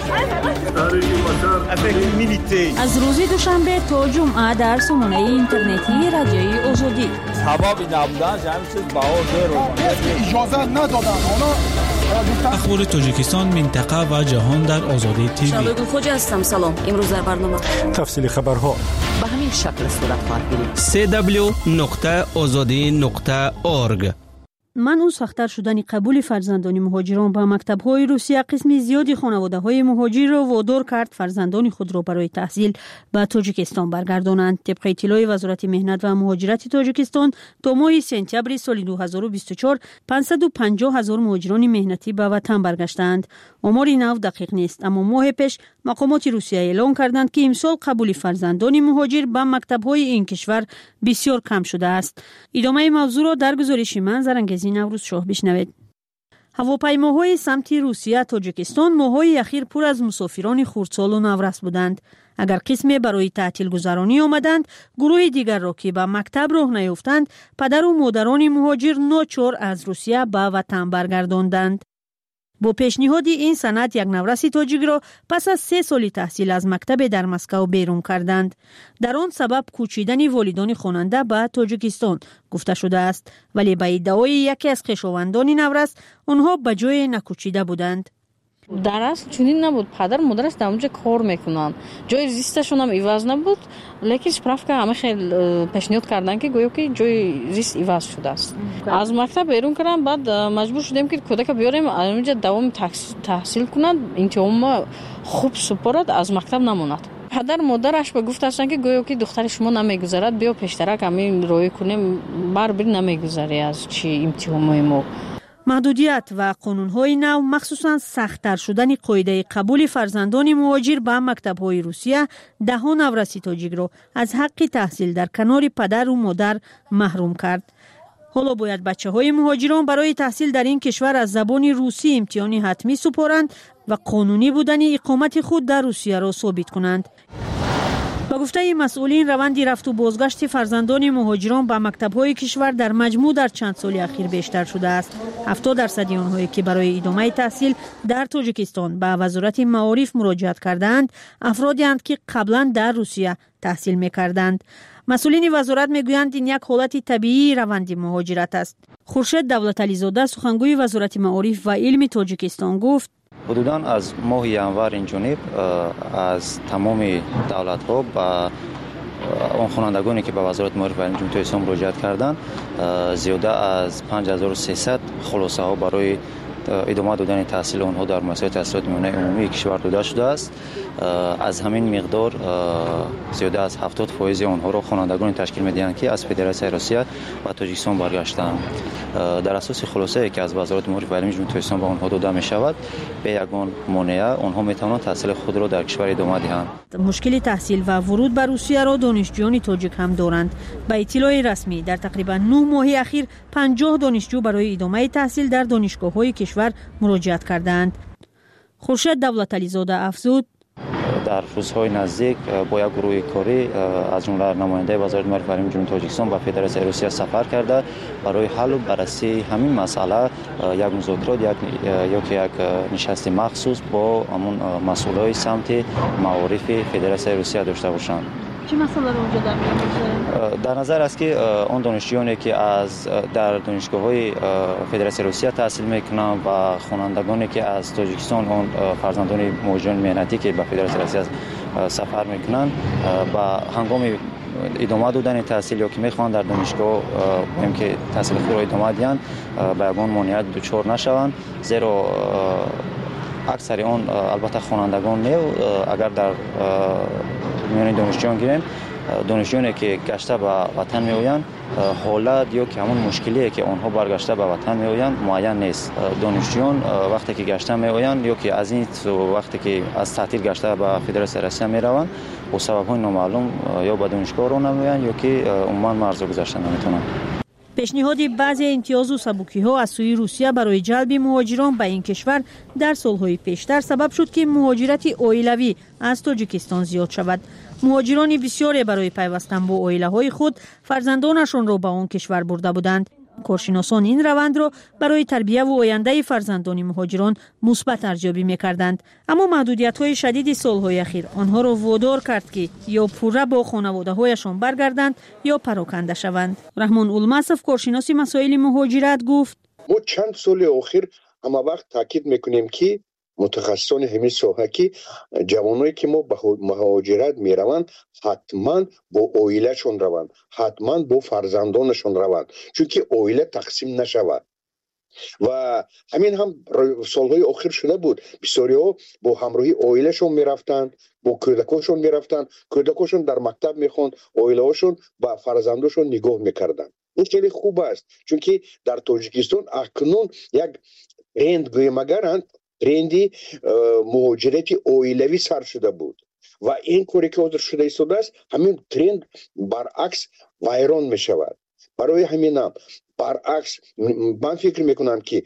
شد. از روز دوشنبه تا جمعه در سامانه اینترنتی رادیوی آزادی. حبابی نبودن همین چیز باور داره. اجازه ندادن. اخبار تاجیکستان، منطقه و جهان در آزادی تیوی. شالوی خوج هستم. سلام. امروز در برنامه تفصیل خبرها به همین شکل صورت خواهد گرفت. سه دبلیو نقطه آزادی نقطه اورگ. من او سخت‌تر شدن قبول فرزندان مهاجران به مکتب‌های روسیه قسم زیادی خانواده‌های مهاجر را وادار کرد فرزندان خود را برای تحصیل به تاجیکستان برگردانند. طبق اطلاع وزارت مهنت و مهاجرت تاجیکستان تا ماه سپتامبر سال دو هزار و بیست و چهار پانصد و پنجاه هزار مهاجران مهنتی به وطن برگشتند. آمار نو دقیق نیست، اما ماه پیش مقامات روسیه اعلام کردند که امسال قبول فرزندان مهاجر به مکتب‌های این کشور بسیار کم شده است. ادامه موضوع را در گزارش من زرنگزی نوروز شاه بشنوید. هواپیماهای سمت روسیه تاجیکستان ماه‌های اخیر پر از مسافران خردسال و نورس بودند. اگر قسمی برای تعطیل گذرانی آمدند، گروه دیگر را که به مکتب راه نیفتند، پدر و مادران مهاجر ناچار از روسیه به وطن برگرداندند. با پیشنهاد این سند یک نورسی تاجیک را پس از سه سال تحصیل از مکتب در مسکو بیرون کردند. در آن سبب کوچیدن والدان خواننده به تاجیکستان گفته شده است، ولی به ادعای یکی از خویشاوندان نورس آنها به جای نکوچیده بودند. در اصل چنین نبود. پدر مادر است در اونجا کار میکنن، جای زیستشون هم عوض نبود، لیکن سپرافکا همه خیلی پیشنهاد کردن که گویا که جای زیست عوض شده است. از مکتب بیرون کردم، بعد مجبور شدیم که کودک بیاریم اونجا دوام تحصیل کنند، امتحان خوب سپارد، از مکتب نماند. پدر مادرش به گفت هستن که گویا که دختر شما نمیگذرد، بیا پیشترک همین روی کنیم، بر بر نمیگذری از چی امتحان ما. محدودیت و قانون‌های نو، مخصوصاً سخت‌تر شدن قاعده قبول فرزندان مهاجر به مکتب‌های روسیه، ده نورسی تاجیک را از حق تحصیل در کنار پدر و مادر محروم کرد. حالا باید بچه‌های مهاجران برای تحصیل در این کشور از زبان روسی امتحان حتمی سپارند و قانونی بودن اقامت خود در روسیه را ثابت کنند. با گفته مسئولین، روند رفت و بازگشت فرزندان مهاجران به مکتب‌های کشور در مجموع در چند سال اخیر بیشتر شده است. هفتاد درصد آنهایی که برای ادامه تحصیل در تاجیکستان به وزارت معارف مراجعت کردند، افرادی اند که قبلا در روسیه تحصیل می‌کردند. مسئولین وزارت میگویند این یک حالت طبیعی روند مهاجرت است. خورشید دولتعلی زاده، سخنگوی وزارت معارف و علم تاجیکستان، گفت حدوداً از ماه ینور این جانب از تمام دولت‌ها با اون خوانندگانی که به وزارت معارف و علم جمهوری اسلامی مراجعت کردند، زیاده از پنج هزار و سیصد خلاصه ها برای ادامه دادن تحصیل آنها در مؤسسات تحصیلات میانه عمومی کشور داده شده است. از همین مقدار زیاده از هفتاد درصد آنها را خوانندگان تشکیل می‌دهند که از فدراسیون روسیه و تاجیکستان برگشتند. در اساس خلاصه‌ای که از وزارت معارف و علم جمهوری اسلامی به آنها داده می‌شود، به یگان مانع آنها می‌توانند تحصیل خود را در کشور ادامه دهند. مشکل تحصیل و ورود به روسیه را دانشجویان تاجیک هم دارند. به اطلاع رسمی در تقریبا نه ماه اخیر پنجاه دانشجو برای ادامه تحصیل در دانشگاه‌های کشور مراجعت کردند. خورشید دولتعلی زاده افزود در روزهای نزدیک با یک گروه کاری از جمله نماینده وزارت معارف و علم جمهوری تاجیکستان به فدراسیون روسیه سفر کرده برای حل و بررسی همین مسئله یک مذاکرات یک یا که یک نشست مخصوص با همون مسئولای سمت معارف فدراسیون روسیه داشته باشند. چه مسئله رو اونجا در میاد؟ در نظر است که آن دانشجویانی که از در دانشگاه‌های فدراسیون روسیه تحصیل میکنند و خوانندگانی که از تاجیکستان، آن فرزندان مهاجران مهنتی که به فدراسیون روسیه سفر میکنند، با هنگام ادامه دادن تحصیل یا که میخوان در دانشگاه مهم که تحصیل خود را ادامه دهند، به یگان مانعیت دچار نشوند، زیرا اکثر آن البته خوانندگان نه، اگر در میان دانشجویان گیریم دانشجویانی که گشته به وطن میآیند حالت یا که همون مشکلی که آنها برگشته به وطن میآیند معین نیست. دانشجویان وقتی که گشته میآیند یا که از این وقتی که از تعطیل گشته به فدراسیون روسیه میروند با سبب‌های نامعلوم یا به دانشگاه رو نمیآیند یا که عموما مرز گذشته نمیتونند. پیشنهاد بعضی امتیاز و سبوکی‌ها از سوی روسیه برای جلب مهاجران به این کشور در سالهای پیشتر سبب شد که مهاجرت عائلوی از تاجیکستان زیاد شود. مهاجران بسیاری برای پیوستن با عائله‌های خود فرزندانشان را به آن کشور برده بودند. کارشناسان این روند را برای تربیت و آینده فرزندان مهاجران مثبت ارزیابی می‌کردند، اما محدودیت‌های شدید سال‌های اخیر آنها را وادار کرد که یا پوره با خانواده‌هایشان برگردند یا پراکنده شوند. رحمان الماسف کارشناس مسائل مهاجرت گفت: ما چند سال اخیر اما وقت تاکید می‌کنیم که متخصصان همین ساحه که جوانایی که ما به مهاجرت میروند حتما با عائله‌شون روند، حتما با فرزندانشون روند، چون که عائله تقسیم نشود. و همین هم سالهای اخیر شده بود، بسیاری ها با همراهی عائله‌شون میرفتند، با کودکانشون میرفتند، کودکانشون در مکتب میخوند، عائله‌هاشون با فرزندانشون نگاه میکردند. این خیلی خوب است، چون که در تاجیکستان اکنون یک ترند گویمگرند ترندی مهاجرت عائلوی سر شده بود و این کاری که حاضر شده ایستاده است همین ترند برعکس ویران می شود. برای همین هم برعکس من فکر میکنم که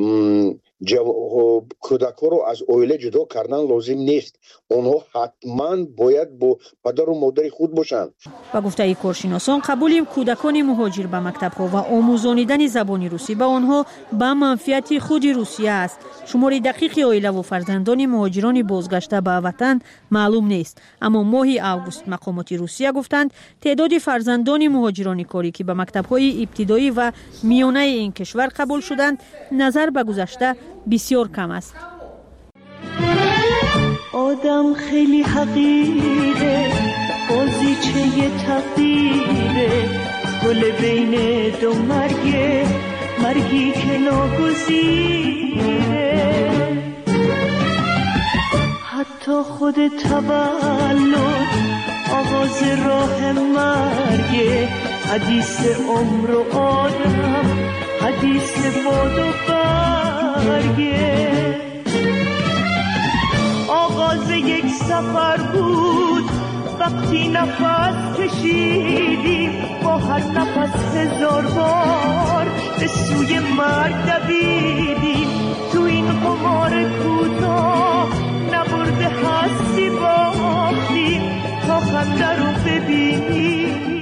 کودک ها رو از عائله جدا کردن لازم نیست، آنها حتما باید با پدر و مادر خود باشند. با گفته کارشناسان قبول کودکان مهاجر به مکتب ها و آموزانیدن زبان روسی به آنها به منفعت خود روسیه است. شمار دقیق عائله و فرزندان مهاجران بازگشته به وطن معلوم نیست، اما ماه اوگوست مقامات روسیه گفتند تعداد فرزندان مهاجران کاری که به مکتب های ابتدایی و میانه این کشور قبول شدند نظر به گذشته بسیار کم است. آدم خیلی حقیره، بازیچه تقدیره، گل بین دو مرگه، مرگی که ناگزیره. حتی خود تولد آغاز راه مرگه، حدیث عمر و آدم، حدیث باد و برگه. آغاز یک سفر بود وقتی نفس کشیدیم، با هر نفس هزار بار به سوی مرگ دویدیم. تو این قمار کوتاه نبرده هستی باختیم تا خنده رو ببینیم.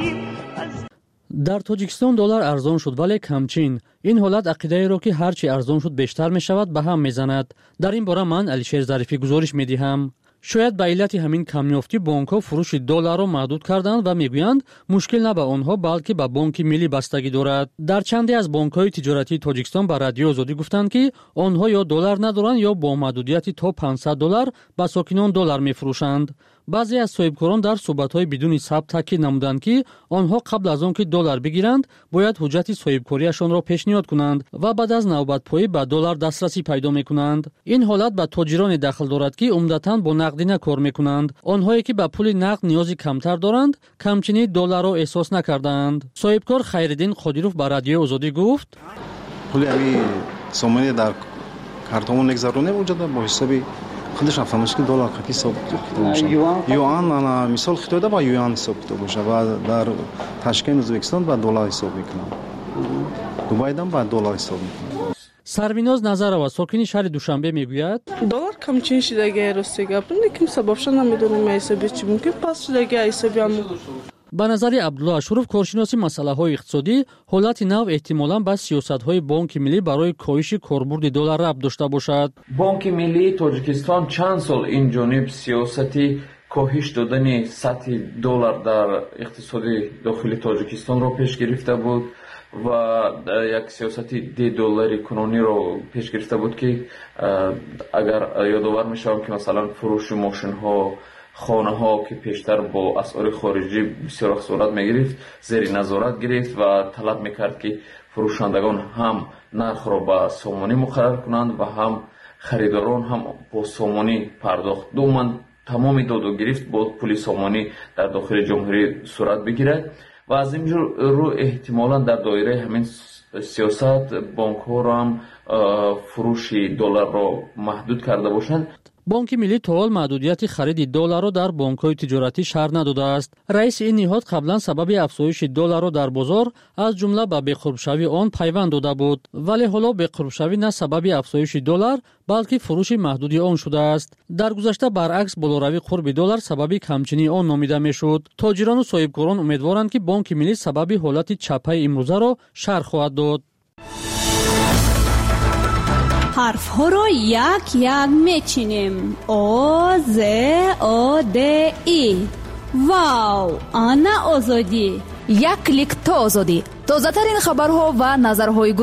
дар тоҷикистон доллар арзон шуд, вале камчин. ин ҳолат ақидаеро ки ҳарчи арзон шуд бештар мешавад ба ҳам мезанад. дар ин бора ман алишер зарифӣ гузориш медиҳам. шояд ба иллати ҳамин камёфтӣ бонкҳо фурӯши долларро маҳдуд карданд ва мегӯянд мушкил на ба онҳо балки ба бонки миллӣ бастагӣ дорад. дар чанде аз бонкҳои тиҷоратии тоҷикистон ба радиои озодӣ гуфтанд ки онҳо ё доллар надоранд ё бо маҳдудияти то панҷсад доллар ба сокинон доллар мефурӯшанд. баъзе аз соҳибкорон дар суҳбатҳои бидуни сабт таъкид намуданд ки онҳо қабл аз он ки доллар бигиранд бояд ҳуҷҷати соҳибкориашонро пешниҳод кунанд ва баъд аз навбатпоӣ ба доллар дастрасӣ пайдо мекунанд. ин ҳолат ба тоҷироне дахл дорад ки умдатан бо нақдина кор мекунанд. онҳое ки ба пули нақд ниёзи камтар доранд камчини долларро эҳсос накардаанд. соҳибкор хайриддин қодиров ба радиои озодӣ гуфт: пули ами сомони дар картамон мегзаронем вуҷуда бо ҳисоби خودش افهمش که دلار خطی حساب کتاب باشه. یوان انا مثال خطوده با یوان حساب کتاب باشه و در تاشکند ازبکستان با دلار حساب میکنم. دبی دم با دلار حساب میکنم. سرویناز نظرова сокини шаҳри душанбе мегӯяд: доллар камчин шидаги росте гап неким сабабша намедонем ҳисоби чи мумкин пас шидаги ҳисоби ам. ба назари абдулла ашуров коршиноси масъалаҳои иқтисодӣ ҳолати нав эҳтимолан ба сиёсатҳои бонки миллӣ барои коҳиши корбурди доллар рабт дошта бошад. бонки миллии тоҷикистон чанд сол инҷониб сиёсати коҳиш додани сатҳи доллар дар иқтисоди дохили тоҷикистонро пеш гирифта буд ва як сиёсати дедоллари кунониро пеш гирифта буд ки агар ёдовар мешавам ки масалан фурӯши мошинҳо хонаҳо ки пештар бо асъори хориҷӣ бисёр вақт сурат мегирифт зери назорат гирифт ва талаб мекард ки фурӯшандагон ҳам нархро ба сомонӣ муқаррар кунанд ва ҳам харидорон ҳам бо сомонӣ пардохт. думан тамоми доду гирифт бо пули сомонӣ дар дохили ҷумҳурӣ сурат бигирад ва аз ин рӯ эҳтимолан дар доираи ҳамин сиёсат бонкҳоро ҳам фурӯши долларро маҳдуд карда бошанд. бонки миллӣ то ҳол маҳдудияти хариди долларро дар бонкҳои тиҷоратӣ шаҳр надодааст. раиси ин ниҳод қаблан сабаби афзоиши долларро дар бозор аз ҷумла ба беқурбшавии он пайванд дода буд, вале ҳоло беқурбшавӣ на сабаби афзоиши доллар балки фурӯши маҳдуди он шудааст. дар гузашта баръакс болоравии қурби доллар сабаби камчинии он номида мешуд. тоҷирону соҳибкорон умедворанд ки бонки миллӣ сабаби ҳолати чапаи имрӯзаро шарҳ хоҳад дод. ҳарфҳоро як як мечинем. о з о д и. вау, ана озодӣ. як клик то озодӣ. тозатарин хабарҳо ва назарҳои